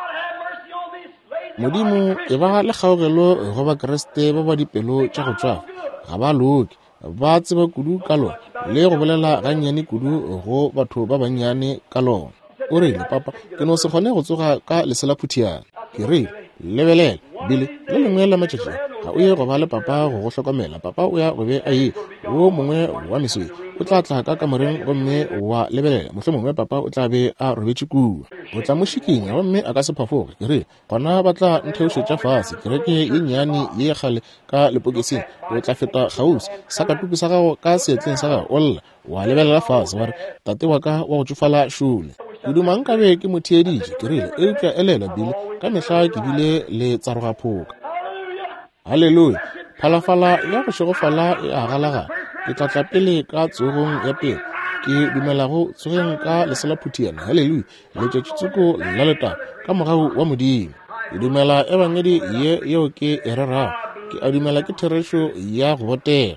Modimo e ba le kgaogelo go ba Kriste ba ba dipelo tša go tswafa ga ba loke ba tseba kudu ka lona le go bolela gannyane kudu go batho ba bannyane ka lona. O rile papa ke no se kgone go tsoga ka lesela phuthiana ke rile lebelela bile le lengwe la matšatši ga o ye go ba le papa go go hlokomela papa o ya go be a ye wo mongwe wa meswei o tla tla ka kamoreng gomme wa lebelela mohlomongwe papa o tla be a robetše kua o tla mo šikinya gomme a ka se phafoge ke re gona ba tla ntheošetša fase kereke ye nnyane ye kgale ka lepokesing o tla feta kgauswi sa katuku sa gago ka seetleng sa gago o lla wa lebelela fase wa re tate wa ka wa go tsofala šole kuduma nkabe ke motheeditše ke rile e tla elela bile ka mehla ke bile le tsaroga phoka. Halleluja. Phalafala ya go šegofala e agalaga ke tla tla pele ka tsogong ya pele ke dumelago tsogeng ka lesela phutiana haleluya le tšetšitsoko la leta ka morao wa modimo ke dumela ebangedi yeo ke erera ke a dumela ke therešo ya go botega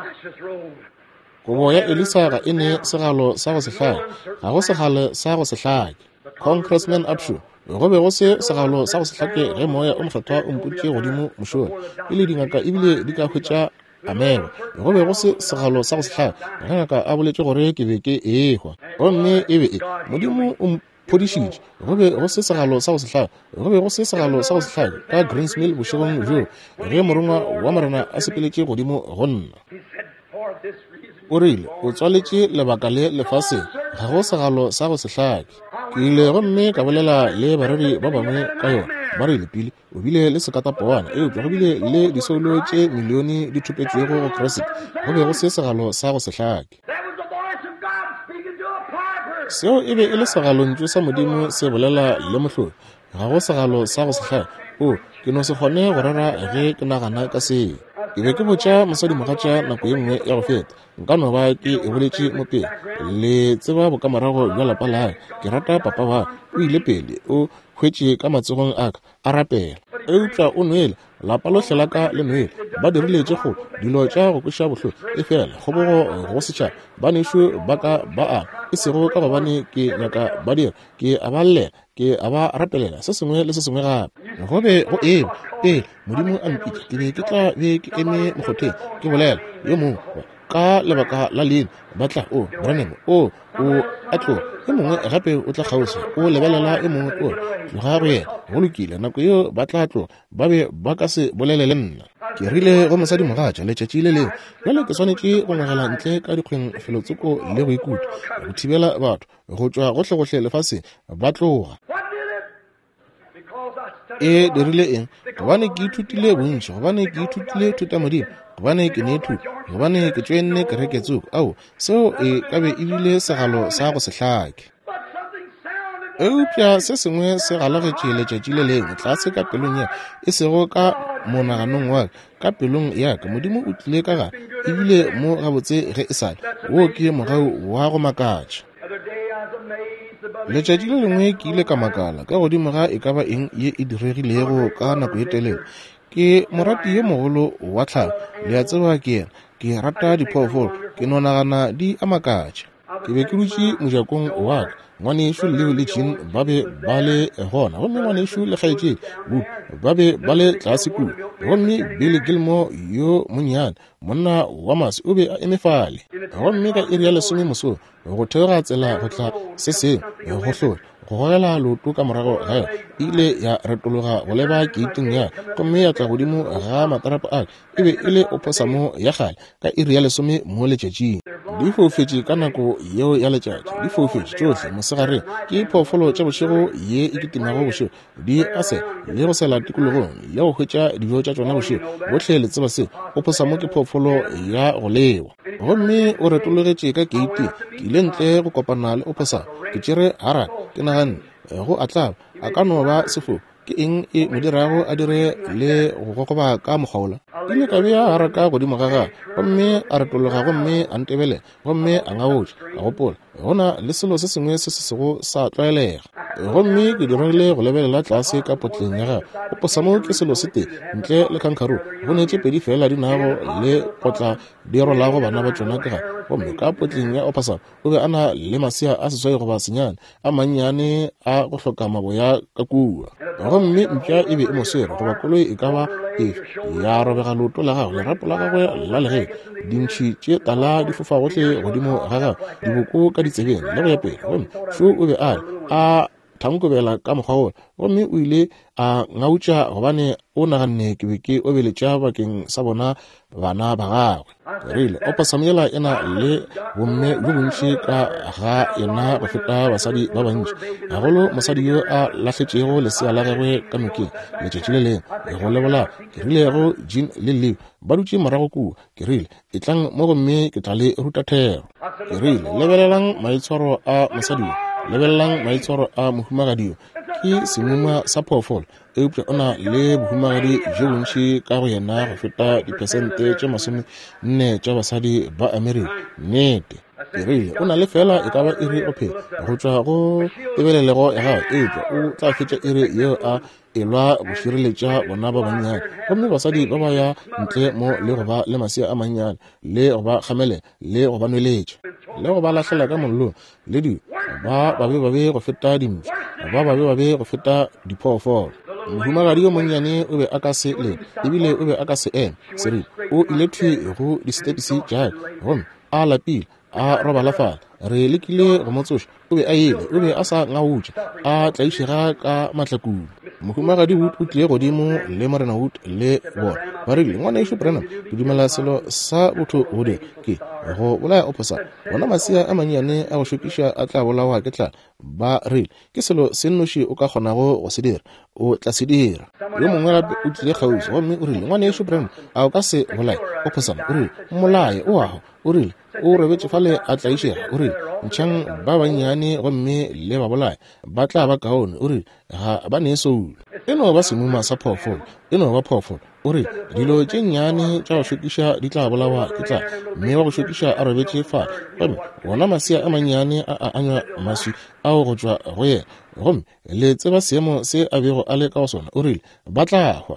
kobo ya Elisa ga ene segalo sa go sehlake ga go segale sa go sehlake Congressman Upshaw go be go se segalo sa go sehlake ge moya o mohlwathwa o mputše godimo mošola pele dingaka ebile di ka hwetša amego go be go se segalo sa go sehlake ge ngaka a boletše gore ke be ke ehwa gomme e be modimo o phodišitše go be go se segalo sa go sehlake go be go se segalo sa go sehlake ka Greensmill bošegong bjo ge morongwa wa marena a sepeletše godimo go nna o rile o tswaletše lebaka le lefase ga go segalo sa go sehlake ke ile gomme ka bolela le bareri ba bangwe ka yona ba rile pele o bile le sekatapoana eupša go bile le disolo tše milione di thupetšwego go Kriste go be go se segalo sa go sehlake seo e be e le segalontšu sa modimo se bolela le mohlodi ga go segalo sa go sehlake ke no se kgone go rera ge ke nagana ka seo ke be ke botša mosadi mogatša nako ye nngwe ya go feta nka no ba ke e boletše mo pele le tseba bokamarago bja lapa lae ke rata papa wa o ile pele o hwetše ka matsogong a ka a rapela eupša o noele lapa lohle la ka le noele ba diriletše go dilo tša go kweša bohloko e fela kgobogo go setšhaba ba nešo ba ka ba a e sego ka gobane ke nyaka ba dira ke a ba llela ke a ba rapelela se sengwe le se sengwe gape go be go pele modimo a mpitša ke be ke tla be ke eme mokgotheng ke bolela yo mongwe ka lebaka la lena ba tla Branham a tlo e mongwe gape o tla kgauswa o lebelela e mongwe tloga go yena go lokile nako yo ba tla tlo ba be ba ka se bolele le nna ke rile go mosadi mogatša letšatši le leo bjale ke swanetše go ngwagela ntle ka dikgweng felotsoko le go ikuta go thibela batho go tšwa gohle lefase ba tloga e dirile eng gobane ke ithutile bontši gobane ke ithutile thuta modimo gobane ke nethu gobane ke tšwenne kereke tsoko seo e ka be e bile segalo sa go sehlake eupša se sengwe se galagetše letšatši le leng tlase ka pelong ya e sego ka monaganong wa ka pelong ya ka modimo o tlile ka ga ebile mo gabotse ge e sale wo ke mogau wa go makatša letšatši le lengwe ke ile ka makala ka godimo ga e ka ba eng ye e diregilego ka nako ye telele ke morati ye mogolo wa tlhago le a tseba ke yena ke rata diphoofolo ke nonagana di a makatša ke be ke dutše mojakong wa ka ngwanešo leo le Jean ba be ba le gona gomme ngwanešo le kgaetšedi ba be ba le tlase kudu gomme Billy Gilmore yo monnyane monna wa mase o be a emefale gomme ka iri ya lesome mosong go theoga tsela go tla se seng go hlola go goela loto ka morago ga ile ya retologa go leba keiting ya gomme ya tla godimo ga matarapo a e be e le oposamo ya gale ka iri ya lesome mo letšatšing di foufetše ka nako yeo ya letšatši di foufetše tšohle mosegare ke phoofolo tša bošego ye e ketimago bošego di ase le go sela tikologong ya go hwetša dijo tša tšona bošego bohle le tseba se oposamo ke phoofolo ya go lewa gomme o retologetše ka keiti ke ile ntle go kopana le oposamo ke tšere hara ke nagane go a tlaba a ka no ba sefo ke eng e mo dirago a dire le go gogoba ka mokgaola ile ka bea hara ka godimo ga gagwe gomme a retologa gomme a ntebele gomme a ngabotša a gopola gona le selo se sengwe se sego sa tlwaelega gomme ke diregile go lebelela tlase ka potleng ya gagwe oposamo ke selo se teng ntle le kankaro go netše pedi fela di nago le potla di rolago bana ba tšona ke ga gomme ka potleng ya oposamo o be a na le masea a seswai goba senyane a mannyane a go hloka maboya ka kua gomme mpša e be e moswere goba koloi e ka ba ya robega loto la gagwe lerapo la gagwe la lege dintšhi tše tala di fofa gohle godimo ga gagwe diboko ka ditsebeng le go ya pele gomme sho o be a thankobela ka mokgwa ona gomme o ile a ngautša gobane o naganne ke be ke obeletša bakeng sa bona bana ba gagwe rile oposamo yela e na le bomme jo bontši ka ga ena go feta basadi ba bantši gagolo mosadi yo a lahletšego lesea la gagwe ka nokeng letšatši le leng go lebola ke rilego Jean le Leo ba dutše morago kua ke rile e tlang mo gomme ke tla le ruta thero ke rile lebelelang maitshwaro a mosadi lebelelang maitshwaro a mohumagadi ke semuma sa phoofolo eupša o na le bohumagadi jo bontši ka go yena go feta dipersente tše 40 tša basadi ba Amerika. Nnete ke rile o na le fela e ka ba iri go phela go tšwa go tebelelego ya gagwe eupša o tla fetša iri yeo a elwa go šireletša bona ba bannyane gomme basadi ba ba ya ntle mo le go ba le masea a mannyane le go ba gamele le go ba nweletša le go ba lahlela ka mollong le di ba babe go feta dimpša ba babe go feta diphoofolo. Mohumagadi yo monnyane o be a ka se le ebile o be a ka se eme seri o ile thwi go distepisi tša gomme a lapile a robalafala re lekile go motsoša o be a ile o be a sa ngautša a tlaišega ka mahlakong. Mohumagadi Wood o tlile godimo le Morena Wood le bona ba rile ngwana ešo Branham ke dumela selo sa botho gode ke go bolaya oposa bona masea a mannyane a go šokiša a tla bolawa ke tlala ba rile ke selo se nnoši o ka kgonago go se dira o tla se dira. Yo mongwe gape o tlile kgauswi gomme o rile ngwana ešo Branham a o ka se bolaye oposa o rile mmolaye o ago o rile o rebetše fale a tlaišega o rile ntšhang ba bannyane gomme le ba bolaye ba tla ba kaone o rile ga ba ne soule eno ba semuma sa phoofolo eno ba phoofolo o rile dilo tše nnyane tša go šokiša di tla bolawa ke tla mme wa go šokiša a rebetše fale gomme bona masea a mannyane a anywa maswi ao go tšwa go yena gomme le tseba seemo se a bego a le ka go sona o rile ba tla hwa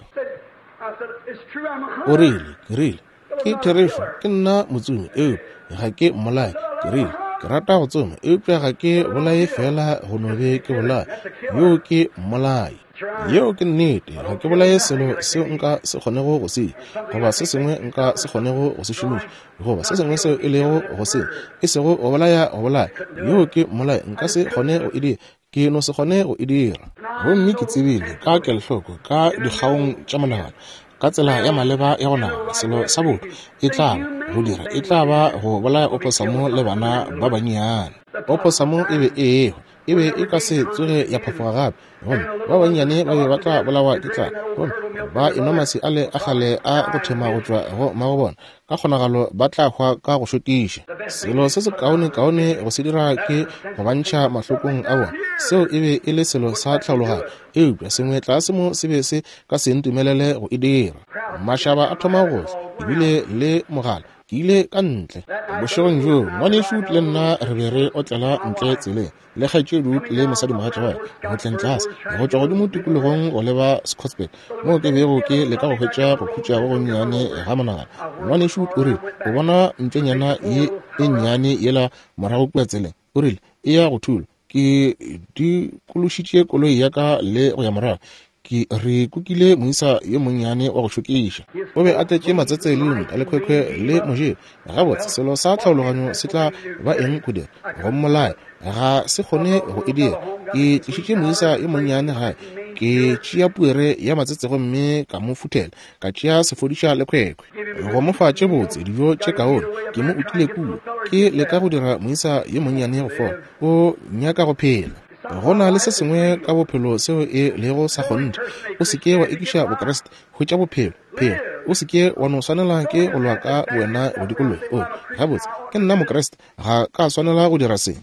o rile ke rile ke therešo ke nna motsumi eo ga ke mmolaye ke rile ke rata go tsoma eupša ga ke bolaye fela go nobe ke bolaya yo ke mmolaye yeo ke nnete ga ke bolaye selo seo nka se kgonego go se goba se sengwe nka se kgonego go se šomiša goba se sengwe seo e lego go se e sego go bolaya yo ke mmolaye nka se kgone go e dira ke no se kgone go e dira gomme ke tsebile ka kelohloko ka dikgaong tša monagano ka tsela ya maleba ya go nagana selo sa botho e tla go dira e tla ba go bolaya oposamo le bana ba bannyane. Oposamo e be e be e ka se tsoge ya phafoga gape gomme ba bannyane ba be ba tla bolawa ke tla gomme ba enomasi a le a gale a go thema go tšwa go mago bona ka kgonagalo ba tla hwa ka go šokiša. Selo se se kaone go se dira ke go bantšha mahlokong a bona seo e be e le selo sa tlhaologanyo eupša sengwe tlase mo se be se ka se ntumelele go e dira. Mašaba a thoma gohle ebile le mogala ke ile ka ntle bošegong jo ngwanešo le nna re be re otlela ntle tseleng le kgaetšedi le mosadi mogatšabae go tleng tlase go tšwa godimo tikologong go leba Scottsburg mo ke bego ke le ka go hwetša go khutša go gonnyane ga monagano. Ngwanešo o rile go bona ntšenyana ye e nnyane yela morago kua tseleng o rile e ya go thula ke dikološitše koloi ya ka le go ya morago ke re kukile moisa yo monnyane wa go šokiša o be a tletše matsetse le nta le khwekhwe le moje gabotse selo sa tlhaologanyo se tla ba eng go dira go mmolaye ga se kgone go e dira ke tlišitše moisa yo monnyane gae ke tšea puere ya matsetse gomme ka mo futhela ka tšea sefodiša le khwekhwe go mo fa tše botse dijo tše kaone ke mo utile kuo ke leka go dira moisa yo monnyane go fola o nyaka go phela. Go na le se sengwe ka bophelo seo e lego sa kgonne o se ke wa ekiša bokreste hwetša bophelo o se ke wa no swanela ke go lwa ka wena go dikolong o gabotse ke nna mokreste ga ka swanela go dira seng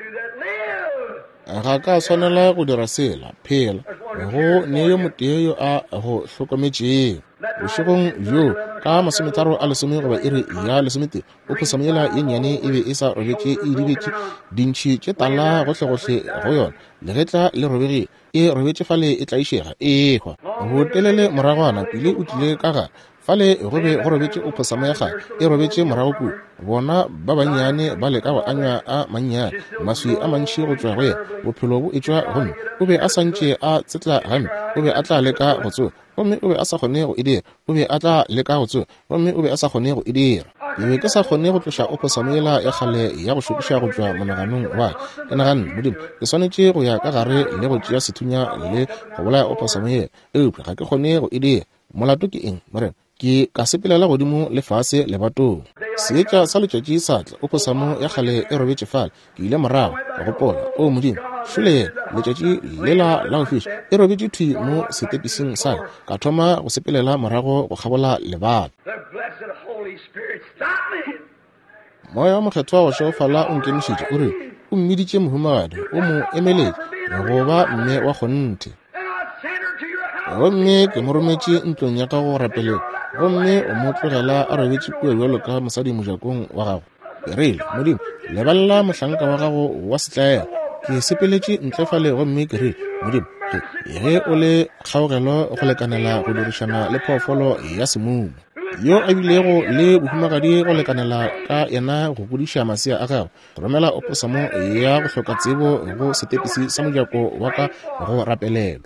ga ka swanela go dira sela phela go ne yo motee yo a go hlokometšego bošegong jo ka 13 goba iri ya 13 o phosamela ye nnyane e be e sa robetše e dibetše dintšhi tše tala gohle go yona legetla le robege e robetše fale e tlaišega e hwa go telele moragwana pele o tlile ka gare fale go be go robetše o phosamo ya gare e robetše morago kuo bona ba bannyane ba le ka go anywa a mannyane maswi a mantši go tšwa go yena bophelo bo e tšwa gomme o be a santše a tsetla game o be a tla leka go tsoga gomme o be a sa kgone go e dira o be a tla leka go tsoga gomme o be a sa kgone go e dira ke be ke sa kgone go tloša oposamo yela ya kgale ya go šokiša go tšwa monaganong wa ke nagane modimo ke swanetše go ya ka gare le go tšea sethunya le go bolaya oposamo ye eupša ga ke kgone go e dira molato ke eng morena ke ka sepelela godimo le fase le batong seetša sa letšatši sa tla oposamo ya kgale e robetše fale ke ile morago ka gopola o modimo šole letšatši lela la go fiša e robetše thwi mo setepising sa ka thoma go sepelela morago go kgabola lebala moya wa mokgethwa wa go šeofala o nkemišitše o re o mmiditše mohumagadi o mo emeletše go ba mme wa kgonthe. Gomme ke mo rometše ntlong ya ka go rapeleng, gomme o mo tlogela a robetše kua bjalo ka mosadi mojakong wa gago. Ke rile, Modimo, lebalela mohlanka wa gago wa setlaela. Ke sepeletše ntlefale gomme ke rile, Modimo, ge o le kgaogelo go lekanela go dirišana le phoofolo ya semumo, yo a bilego le bohumagadi go lekanela ka yena go godiša masea a gago, romela oposamo ya go hloka tsebo go setepisi sa mojako wa ka go rapelelwa.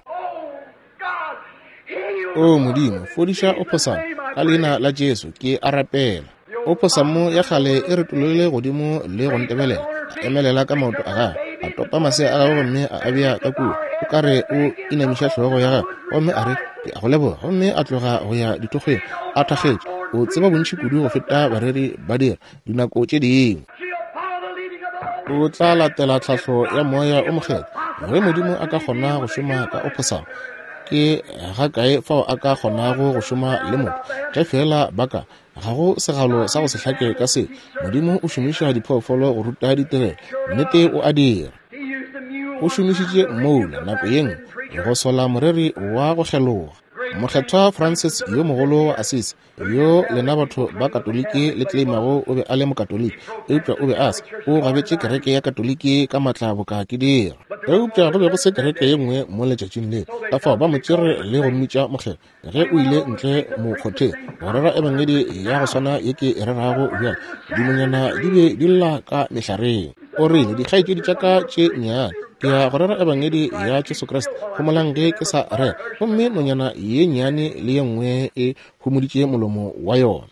O Modimo, fodiša oposamo ka leina la Jesu ke a rapela. Oposamo ya kgale e re tolole godimo le go ntebelela, a emelela ka maoto a gago, a topa masea a gago gomme a abja ka kua, o ka re o inamiša tlhogo ya gago, gomme a re ke a go leboga, gomme a tloga go ya ditlogeng a thakgetše. O tseba bontši kudu go feta bareri ba dira dinako tše dingwe. O tla latela tlhahlo ya moya o mokgetho. Ge Modimo a ka kgona go šoma ka oposamo, ke ga kae fao a ka kgonago go šoma le motho, ge fela baka ga go segalo sa go se hlake ka se. Modimo o šomiša diphoofolo go ruta ditirelo, nnete o a dira. O šomišitše moula nako yengwe go sola moreri wa go kgeloga. Mokgethwa Francis yo mogolo wa Assisi, yo lena batho ba katoliki le tleimago o be a le mokatoliki, eupša o be a se o gabetše kereke ya katoliki ka matla boka ke dira. Eupša go be go se kereke ye nngwe mo letšatšing le ka fao ba mo tšere le go mmitša mokgelo, ge o ile ntle mo kgotheng go rera ebangedi ya go swana ye ke e rerago bjale, dinonyana di be di lla ka mehlareng. O rile dikgaetšedi tša ka tše nnyane ke ya go rera ebangedi ya Jesu Kriste go molang ge ke sa rera, gomme nonyana ye nnyane le ye nngwe e humoditše molomo wa yona.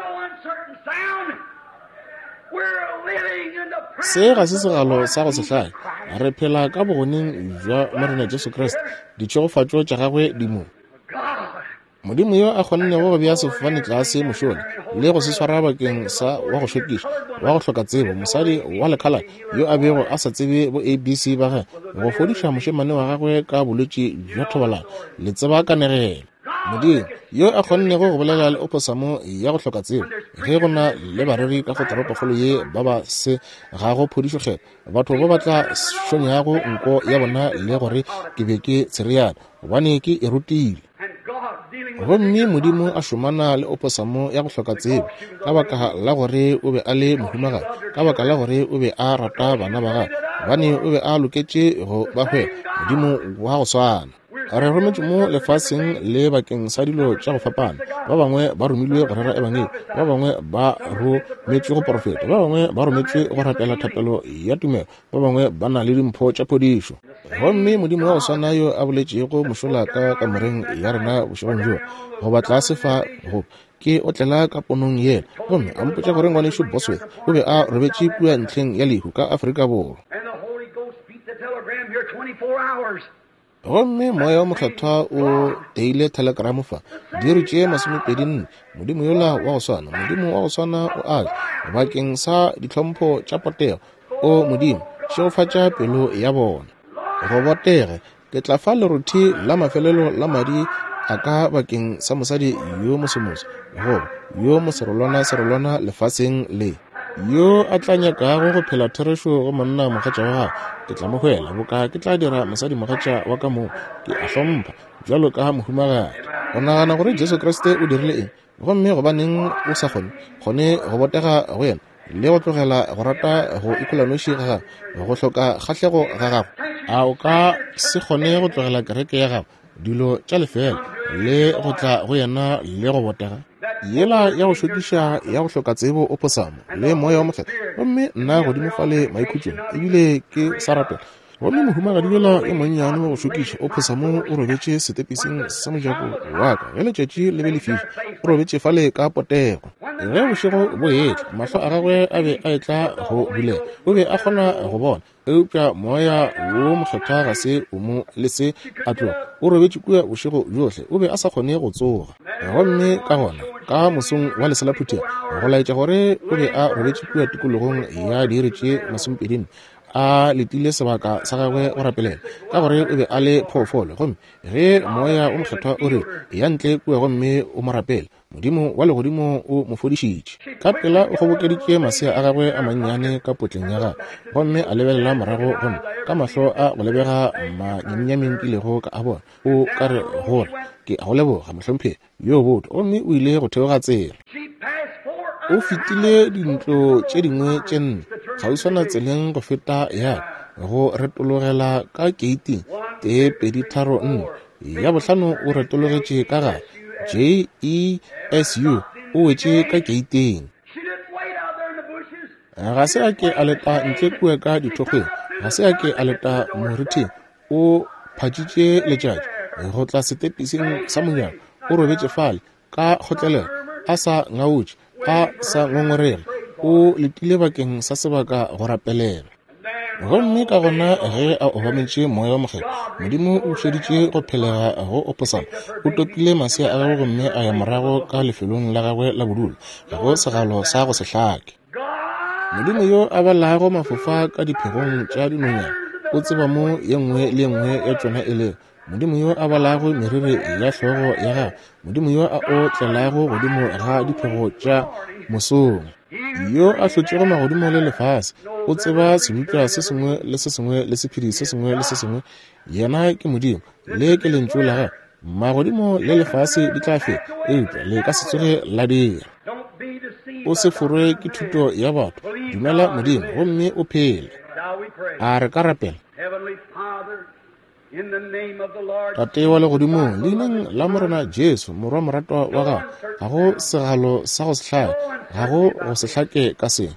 Se ga se segalo sa go se hlaya, re phela ka bogoneng jwa morena Jesu Kriste, ditšhogofatšo tša gagwe di mo. Modimo yo a kgonnego go bea sefofane tlase mošole le go se swara bakeng sa wa go šokiša, wa go hloka tsebo, mosadi wa lekhala yo a bego a sa tsebe bo ABC ba ge, go fodiša mošemane wa gagwe ka bolwetši bja thobalano le tseba kanegelo. Modimo yo a kgonnego go bolela le oposamo ya go hloka tsebo, ge go na le bareri ka go teropokgolo ye ba ba se ga go phodišogela, batho ba batla šonyago nko ya bona le gore ke be ke tshereana gobane ke e rutile. Gomme Modimo a šomana le oposamo ya go hloka tsebo ka baka la gore o be a le mohumagadi, ka baka la gore o be a rata bana ba gagwe, gobane o be a loketše go ba hwela Modimo wa go swana. Re rometšwe mo lefaseng le bakeng sa dilo tša go fapana, ba bangwe ba romilwe go rera ebangedi, ba bangwe ba rometšwe go profeta, ba bangwe ba rometšwe go rapela thapelo ya tumelo, ba bangwe ba na le dimpho tša phodišo. Gomme Modimo wa go swana yo a boletšego mošola ka kamoreng ya rena bošegong jo go batla sefa go ke o tlela ka ponong yena, gomme a mpotša gore ngwanešo Bosworth o be a robetše kua ntlheng ya lehu ka Afrika Borwa. Gomme moya wa mokgethwa o teile telegramo fa diri tše 24. Modimo yola wa go swana, Modimo wa go swana o a bakeng sa ditlhompho tša potego. O Modimo, šegofatša pelo ya bona go botege, ke tla fa leruthi la mafelelo la madi a ka bakeng sa mosadi yo mosomoso, go yo moserolwana lefaseng le, yo a tla nyakago go phela therešo go monna mogatša wa gagwe. Ke tla mo hwela boka ke tla dira mosadi mogatša wa ka moo, ke a hlompha jalo ka mohumagadi. O nagana gore Jesu Kriste o dirile eng, gomme gobaneng o sa kgone go botega go yena le go tlogela go rata go ikolanoši ga gagwe, go hloka kgahlego ga gagwe? A o ka se kgone go tlogela kereke ya gagwe, dilo tša lefela le go tla go yena le go botega? Yela ya go šokiša ya go hloka tsebo oposamo le moya wa mokgetho, gomme nna godimo fa le maikhutšong ebile ke sa rapela, gomme mohumagadi yola e monnyane wa go šokiša oposamo o robetše setepising sa mojako wa ka ge letšatši le be le fiša, o robetše fale ka potego. Ge bošego bo etla, mahlo a gagwe a be a etla go bulela, o be a kgona go bona, eupša moya wo mokgethwa ga se o mo le se a tloga o robetše kua bošego bjohle, o be a sa kgone go tsoga. Gomme ka gona ka mosong wa leselaphuthega go laetša gore o be a robetše kua tikologong ya diiri tše 20, a letile sebaka sa gagwe go rapelela ka gore o be a le phoofolo gomme ge moya o mokgethwa o re ya ntle kua gomme o mo rapela modimo wa legodimo o mo fodišitše ka pela o kgobokeditše masea a gagwe a mannyane ka potleng ya gagwe gomme a lebelela morago gomme ka mahlo a go lebega manyenyamenkilego ka a bona o ka re gore ke a go leboga mohlomphegi yo boto gomme o ile go theoga tsela o fetile dintlo tše dingwe tše nne ga o swana tseleng go feta ya go retologela ka keiti tee pedi tharo nne ya bohlano o retologetše ka ga JESU o wetše ka keiteng ga se a ke a leta ntle kua ka dithokgweng ga se a ke a leta morithing o phatšitše letšatši go tla setepising sa monyako o robetše fale ka kgotlelela a sa ngaotše a sa ngongorega o letile bakeng sa sebaka go rapelela gomme ka gona ge a obametše moya wa mokgelo modimo o šeditše go phelega go oposana o topile masea a gagwe gomme a ya morago ka lefelong la gagwe la bodulo ga go segalo sa go se hlake modimo yo a balago mafofa ka diphegong tša dinonyana o tseba mo ye nngwe le nngwe ya tšona e le modimo yo a balago meriri ya hlogo ya gagwe modimo yo a o tlelago godimo ga diphego tša mosong yo a hlotšego magodimo le lefase o tseba sebutla se sengwe le se sengwe le sephiri se sengwe le se sengwe yena ke modimo le ke lentšu la gagwe magodimo le lefase di tla feta eupša le ka se tsoge la dira o se forwe ke thuto ya batho dumela modimo gomme o phele a re ka rapela tate wa legodimo leineng la morena jesu morwa moratwa wa gago ga go segalo sa go se hlake ga go go se hlake ka seng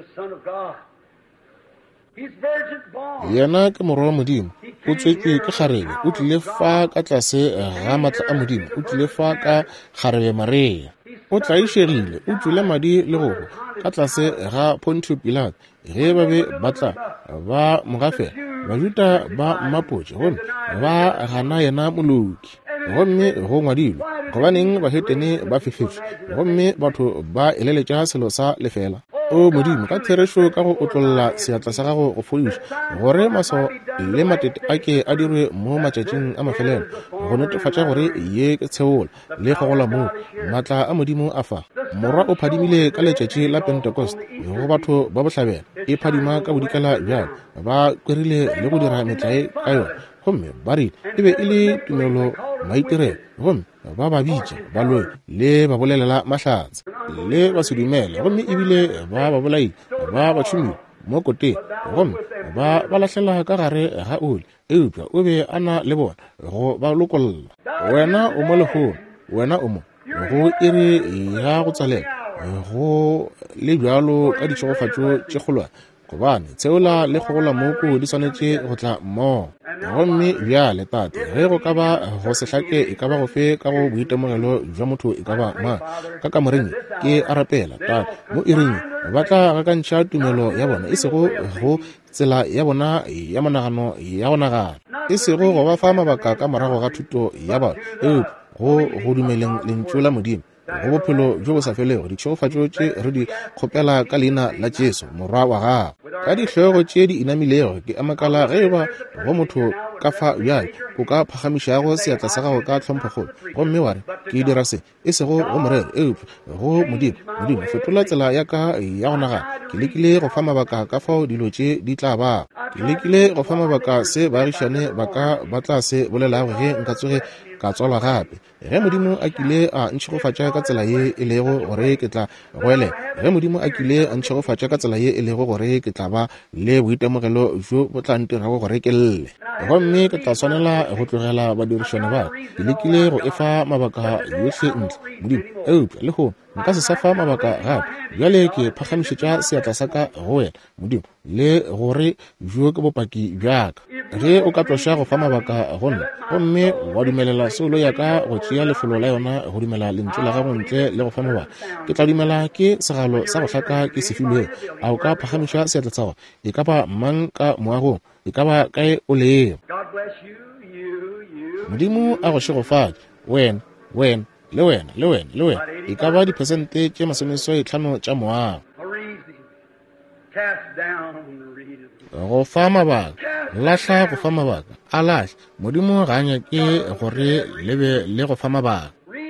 yena ke morwa wa modimo o tswetswe ke kgarebe o tlile fa ka tlase ga maatla a modimo o tlile fa ka kgarebe maria o tlaišegile o tswile madi le gogo ka tlase ga Pontio Pilato ge ba be ba tla ba mogafela bajuda ba mmapotše gomme ba gana yena moloki gomme go ngwadilwe gobaneng bahetene ba fefetšwe gomme batho ba eleletša selo sa lefela o modimo ka therešo ka go otlolola seatla sa gago go fodiša gore maso le matete a ke a dirwe mo matšatšing a mafelelo go netefatša gore ye ke tsheola le gogola moo maatla a modimo a fa morwa o phadimile ka letšatši la Pentecost go batho ba bohlabela e phadima ka bodikela bjalo ba kwerile le go dira metlae ka yona gomme ba rile e be e le tumelo maitirelo gomme ba ba bitša baloi le ba bolelela mahlatse le ba se dumele gomme ebile ba ba bolaile ba ba tšhomile mo koteng gomme ba lahlela ka gare ga oli eupša o be a na le bona go ba lokolola wena o mo legong wena o mo go ere ya go tsalela go le bjalo ka ditšhogofatšo tše kgolwane gobane tseola le kgogola moko di swanetše go tla mmogo gomme bjale tate ge go ka ba go se hlake e ka ba go fe ka go boitemogelo jwa motho e ka ba ma ka kamoreng ke a rapela tate mo iring ba tla gakantšha tumelo ya bona e sego go tsela ya bona ya monagano ya go nagana e sego go ba fa mabaka ka morago ga thuto ya bona go dumeleng lentšu la modimo go bophelo jo bo sa felego ditšhogofatšo tše re di kgopela ka leina la Jesu morwa wa gago ka dihlego tše di inamilego ke a makala ge ba go motho ka fa bjale o ka phagamišago seatla sa gago ka tlhomphegolo gomme wa re ke dira se e sego go morero eupša go modimo fetola tsela ya ka ya go nagana ke lekile go fa mabaka ka fao dilo tše di tla ba ke lekile go fa mabaka se baagišane ba tla se bolelago ge nka tsoge ka tswala gape ge modimo a kile a ntšhigofatša ka tsela ye e lego gore ke tla goele ge modimo a kile a ntšhigofatša ka tsela ye e lego gore ke tla ba le boitemogelo jo bo tla ntirago gore ke lle gomme ke tla swanela go tlogela badirišane ba ke lekile go efa mabaka yohle ntle modimo eupša le go nka se sa fa mabaka gape bjale ke phagamišetša seatla sa ka go wena modimo le gore jo ke bopaki bjaka ge o ka tloša go fa mabaka go nna gomme wa dumelela solo ya ka go tšea lefelo la yona go dumela lentšu la gago ntle le go fa mabaka ke tla dumela ke segalo sa go hlaka ke se filwego a o ka phagamiša seatla sa go e ka ba mang ka moagong e ka ba kae o leo modimo a go šegofatša wena le wena e ka ba dipersente tše 50 tša moago go fa mabaka lahla go fa mabaka a lahle modimo ga nyake gore lebe le go fa mabaka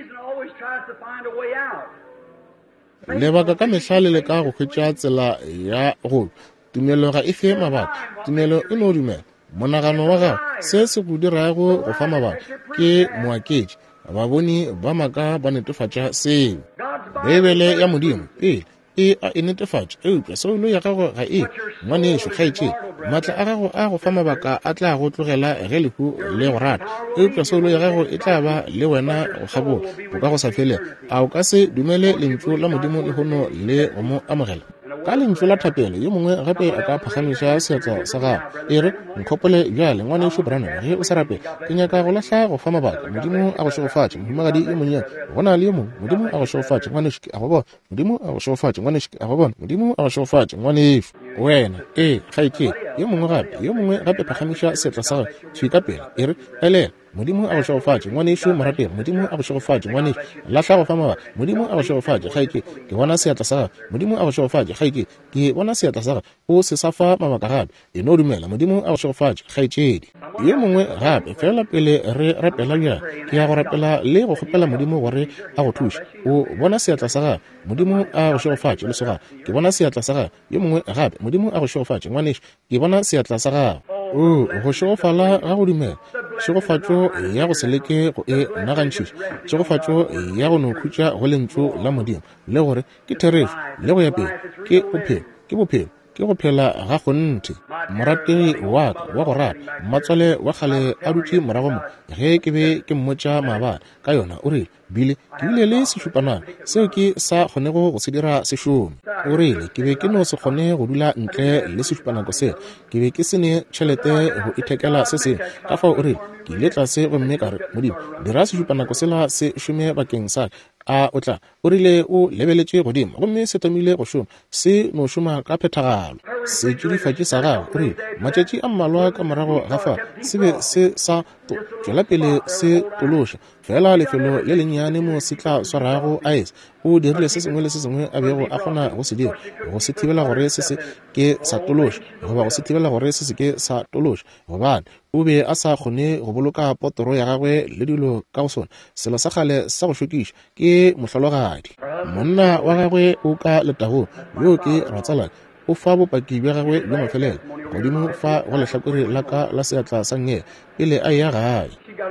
lebaka ka mehlale le ka go khwetša tsela ya go tumelo ga e fe mabaka tumelo e no dumela monagano wa gago se se go dirago go fa mabaka ke moakedi ba bone ba maka ba netefatša seo bebele ya modimo pele e netefatša eupša solo ya gago ga e ngwanešo kgaetše maatla a gago a go fa mabaka a tla go tlogela ge lehu le go rata eupša solo ya gago e tla ba le wena go kgabo go ka go sa fele a o ka se dumele lentšu la modimo le gono le go mo amogela ka lentšu la thapelo yo mongwe gape a ka phagamiša seatla sa gago e re nkgopole bjale ngwanešo branam ge o sa rape ke nyaka go lahla go fa mabaka modimo a go šegofatše mohumagadi yo monnyane go na le yo mongwe modimo a go šegofatše ngwanešo ke a go bona modimo a go šegofatše ngwanešo ke a go bona modimo a go šegofatše ngwanešo wena gaike yo mongwe gape phagamiša seatla sa gago tšhwi ka pele e re elela modimo a go šegofatše ngwanešo morapeng modimo a go šegofatše ngwanešo lahla go fa mabaka modimo a go šegofatše gaike ke bona seatla sa gago modimo a go šegofatše gaike ke bona seatla sa gago o se sa fa mabaka gape e no dumela modimo a go šegofatše gaetšedi yo mongwe gape fela pele re rapela bjang ke ya go rapela le go kgopela modimo gore a go thuše o bona seatla sa gago modimo a go šegofatše lesogana ke bona seatla sa gago yo mongwe gape modimo a go šegofatše ngwanešo ke bona seatla sa gago go šegofala ga go dumela šegofatšo ya go se leke go e nagantšiša šegofatšo ya go no khutša go lentšu la modimo le gore ke therešo le go ya pele ke bophelo ke go phela ga go nthe morategi wa ka wa go rata mmatswale wa kgale a dutše morago mo ge ke be ke mmotša maabane ka yona o rile bile ke bile le sešupanana seo ke sa kgonego go se dira sešomi o rile ke be ke no se kgone go dula ntle le sešupanako se ke be ke sene tšhelete go ithekela se sengwe ka fao o rile ke ile tlase gomme ka re modimo dira sešupanako sela se šome bakeng sa a o tla o rile o lebeletše godimo gomme se thomile go šoma se no šoma ka phethagalo se tšudifatše sa gago o rile matšatši a mmalwa ka morago ga fa se be se sa tšwela pele se tološa fela lefelo le lennyane mo se tla swarago aese o dirile se sengwe le se sengwe a bego a kgona go se dira go se thibela gore se se ke sa tološa goba go se thibela gore se se ke sa tološa gobane o be a sa kgone go boloka potoro ya gagwe le dilo ka go sona selo sa gale sa go šokiša ke mohlologadi monna wa gagwe o ka letago yo ke ratsalane o fa bopaki bja gagwe bja mafelelo godimo fa go lehlakore la ka la seatla sa ngela pele a ya gae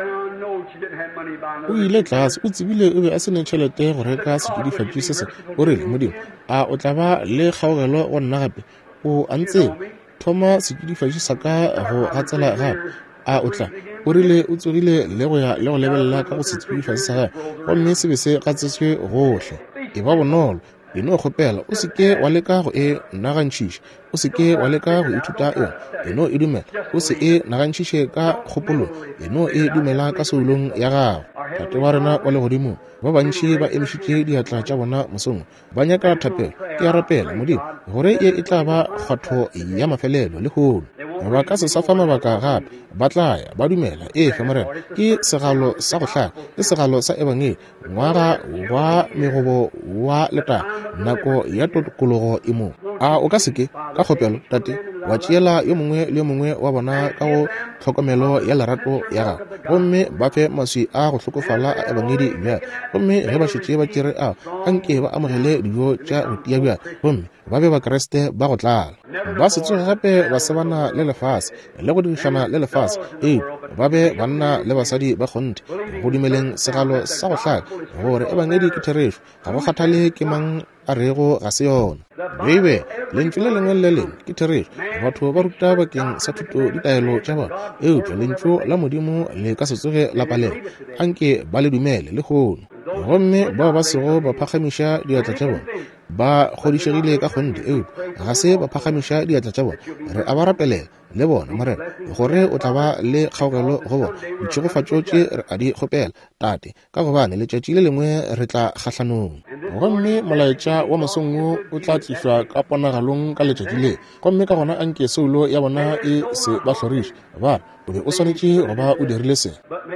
o ile tlase o tsebile o be a sene tšhelete go reka setšudifatši se se o rile modimo a o tla ba le kgaogelo go nna gape o a ntsebe thoma setšudifatši sa ka go gatsela gape a o tla o rile o tsogile le go ya le go lebelela ka go setšudifatši sa gae gomme se be se gatsetswe gohle e ba bonolo e no kgopela o seke wa leka go e nagantšiša o seke wa leka go ithuta yona e no e dumela o se e nagantšiše ka kgopolo e no e dumela ka seolong ya gago tate wa rena wa legodimo ba bantši ba emišitše diatla tša bona mosong ba nyaka thapelo ke ya rapela modimo gore e tla ba kgwatho ya mafelelo le kgolo ba ka se sa fa mabaka gape ba tlaya ba dumela fe morena ke segalo sa go hlaka ke segalo sa ebangeli ngwaga wa megobo wa letang nako ya tokologo e mo a o ka seke ka kgopelo tate wa tšeela yo mongwe le yo mongwe wa bona ka go tlhokomelo ya lerato ya gago gomme ba fe maswi a go hlokofala a ebangedi bjale gomme ge ba šetše ba tšere a anke ba amogele dijo tša go tia bjale gomme ba be bakreste ba go tlala ba se tsoge gape ba sebana le lefase le go dirišana le lefase ba be banna le basadi ba kgonthe go dumeleng segalo sa go hlaka gore ebangedi ke therešo ga go kgathale ke mang a rego ga se yona bebe lentšu le lengwe le lengwe ke therešo batho ba ruta bakeng sa thuto ditaelo tša bona eupša lentšu la modimo le ka se tsoge la palela anke ba le dumele le kgono gomme bao ba sego ba phagamiša diatla tša bona ba kgodišegile ka kgonte ga se ba phagamiša diatla tša bona re a ba rapelela le bona morena gore o tla ba le kgaogelo go bona ditšhegofatšo tše re a di kgopela tate ka gobane letšatši le lengwe re tla kgatlhanong gomme molaetša wa mosong wo o tla tlišwa ka ponagalong ka letšatši le gomme ka gona anke seolo ya bona e se ba hloriša ba o be o swanetše go ba o dirile se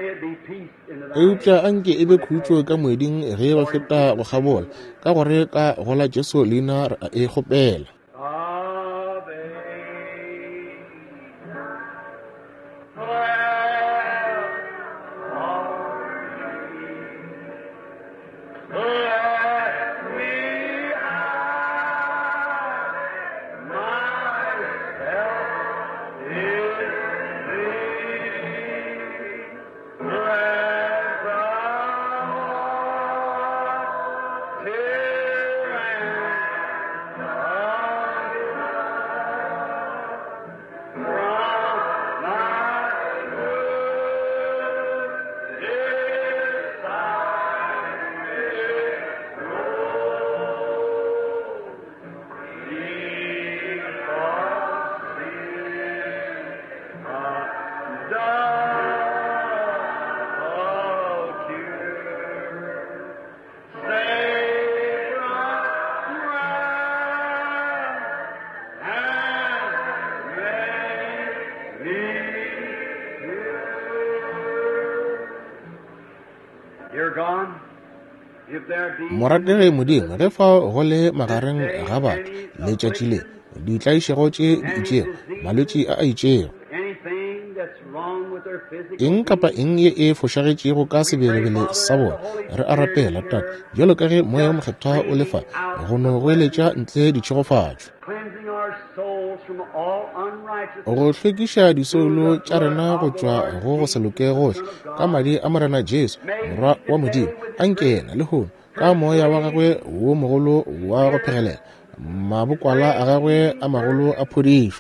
eupša anke e be khutšo ka moeding ge ba feta go gabola ka gore ka gola jesu leina re a e kgopela moratege modimo ge fa go le magareng ga batho letšatši le ditlaišego tše di itšego malwetši a itšego eng kapa eng ye e fošagetšego ka sebelebele sa bona re a rapela tate bjalo ka ge moya wa mokgethwa o lefa go no go eletša ntle ditšhegofatšo go hlwekiša disoulo tša rena go tšwa go se loke gohle ka madi a morena jesu morwa wa modimo a nkena le hono ka moya wa gagwe wo mogolo wa go phegelela mabokwala a gagwe a magolo a phodišo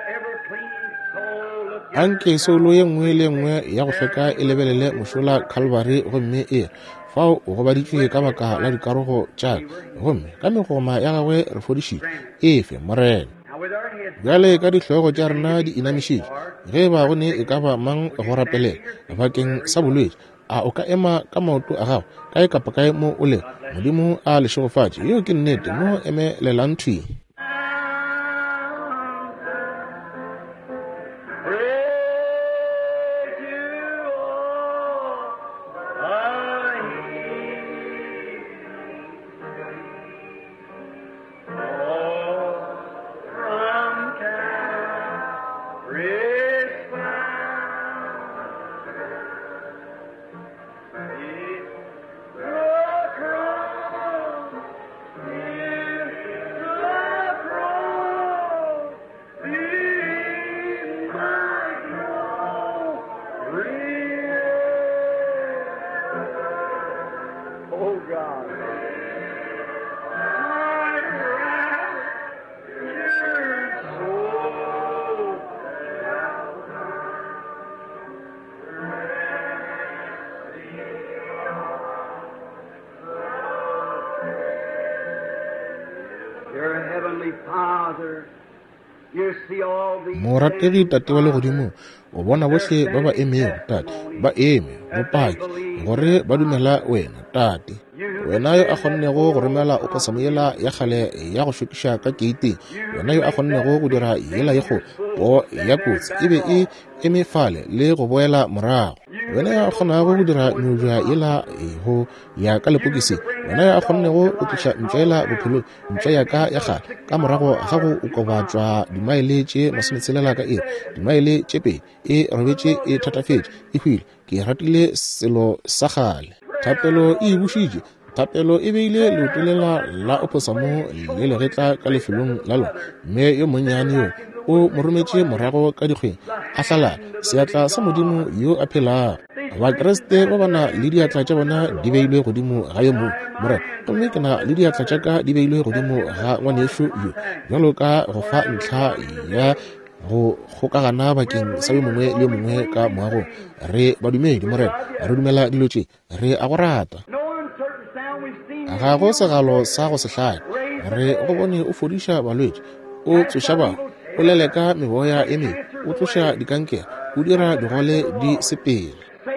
a nke soulo ye nngwe le nngwe ya go hlweka e lebelele mošola calvary gomme e fao o gobaditšwe ka baka la dikarogo tša gomme ka megoma ya gagwe re fodišitše efe morena bjale ka dihlogo tša rena di inamišitše ge ba gone e ka ba mang go rapelela bakeng sa bolwetši a o ka ema ka maoto a gago kae kapa kae mo o leng modimo a lešegofatše yo ke nnete mo emelela nthweng morategi tate wa legodimo o bona bohle ba ba emego tate ba eme bopaki gore ba dumela wena tate wena yo a kgonnego go romela o pasamoyela ya kgale ya go šokiša ka keiteng wena yo a kgonnego go dira yela yego bo ya kotsi e be e emefale le go boela morago wena yo a kgonago go dira meoja yela go ya ka lepokisi wena yo a kgonnego go tliša ntšaela bophelo ntša yaka ya kgale ka morago ga go okobatšwa dimaele tše masometshelela ka iri dimaele tše pedi e robetše e thatafetše e hwile ke ratile selo sa kgale thapelo e bušitše thapelo e beile leotolela la oposamo le legetla ka lefelong la lona mme yo monnyane yo o morometše morago ka dikgweng a hlala seatla sa modimo yo a phelago bakreste ba bana le diatla tša bona di beilwe godimo ga yo morena gomme ke na le diatla tša ka di beilwe godimo ga ngwanešo yo bjalo ka go fa ntlha ya go kgokagana bakeng sa yo mongwe le yo mongwe ka moago re badumedi morena re dumela dilo tše re a go rata ga go segalo sa go se hlaya re go bone o fodiša balwetši o tsoša bao o leleka meboya e mebe o tloša dikankere o dira digole di sepele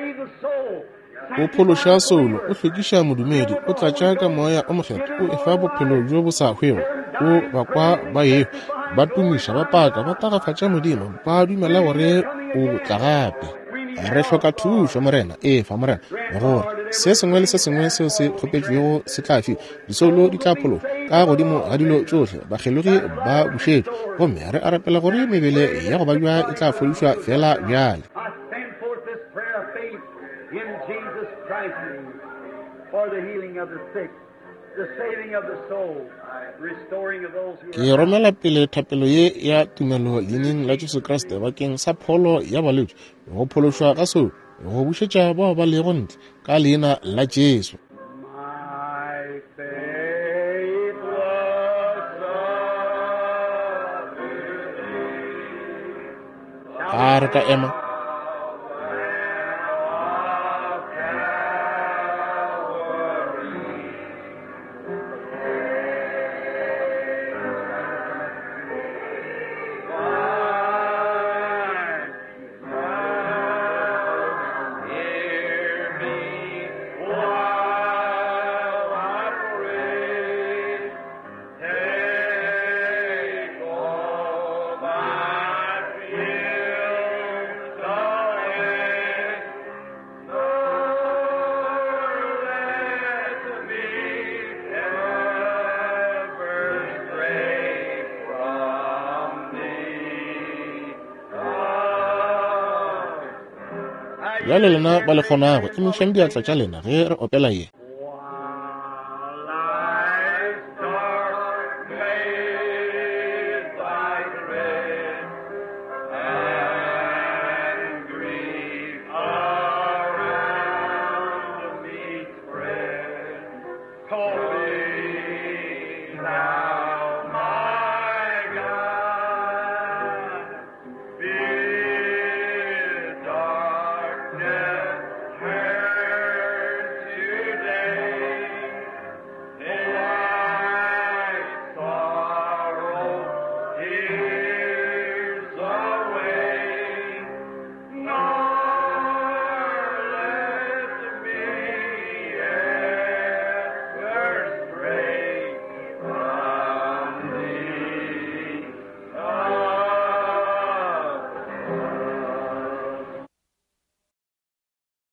o phološa soulo o hlwekiša modumedi o tlatša ka moya o mokgetho o efa bophelo jo bo sa hwego o bakwa ba yeo ba tumiša ba paka ba tagafatša modimo ba dumela gore o tla gape re hloka thušo morena fa morena gore se sengwe le se sengwe seo se kgopetšwego se tla fiwa disoulo di tla phologa ka godimo ga dilo tsohle bakgelogi ba bušetšwe gomme re a rapela gore mebele ya go ba jwa e tla fodišwa fela bjale ke romela pele thapelo ye ya tumelo leineng la Jesu Kriste bakeng sa pholo ya balwetši go phološwa ka seo go bušetša bao ba lego ntle ka leina la Jesu. A re ka ema bjale lena ba le kgonago emišang diatla tša lena ge re opela ye.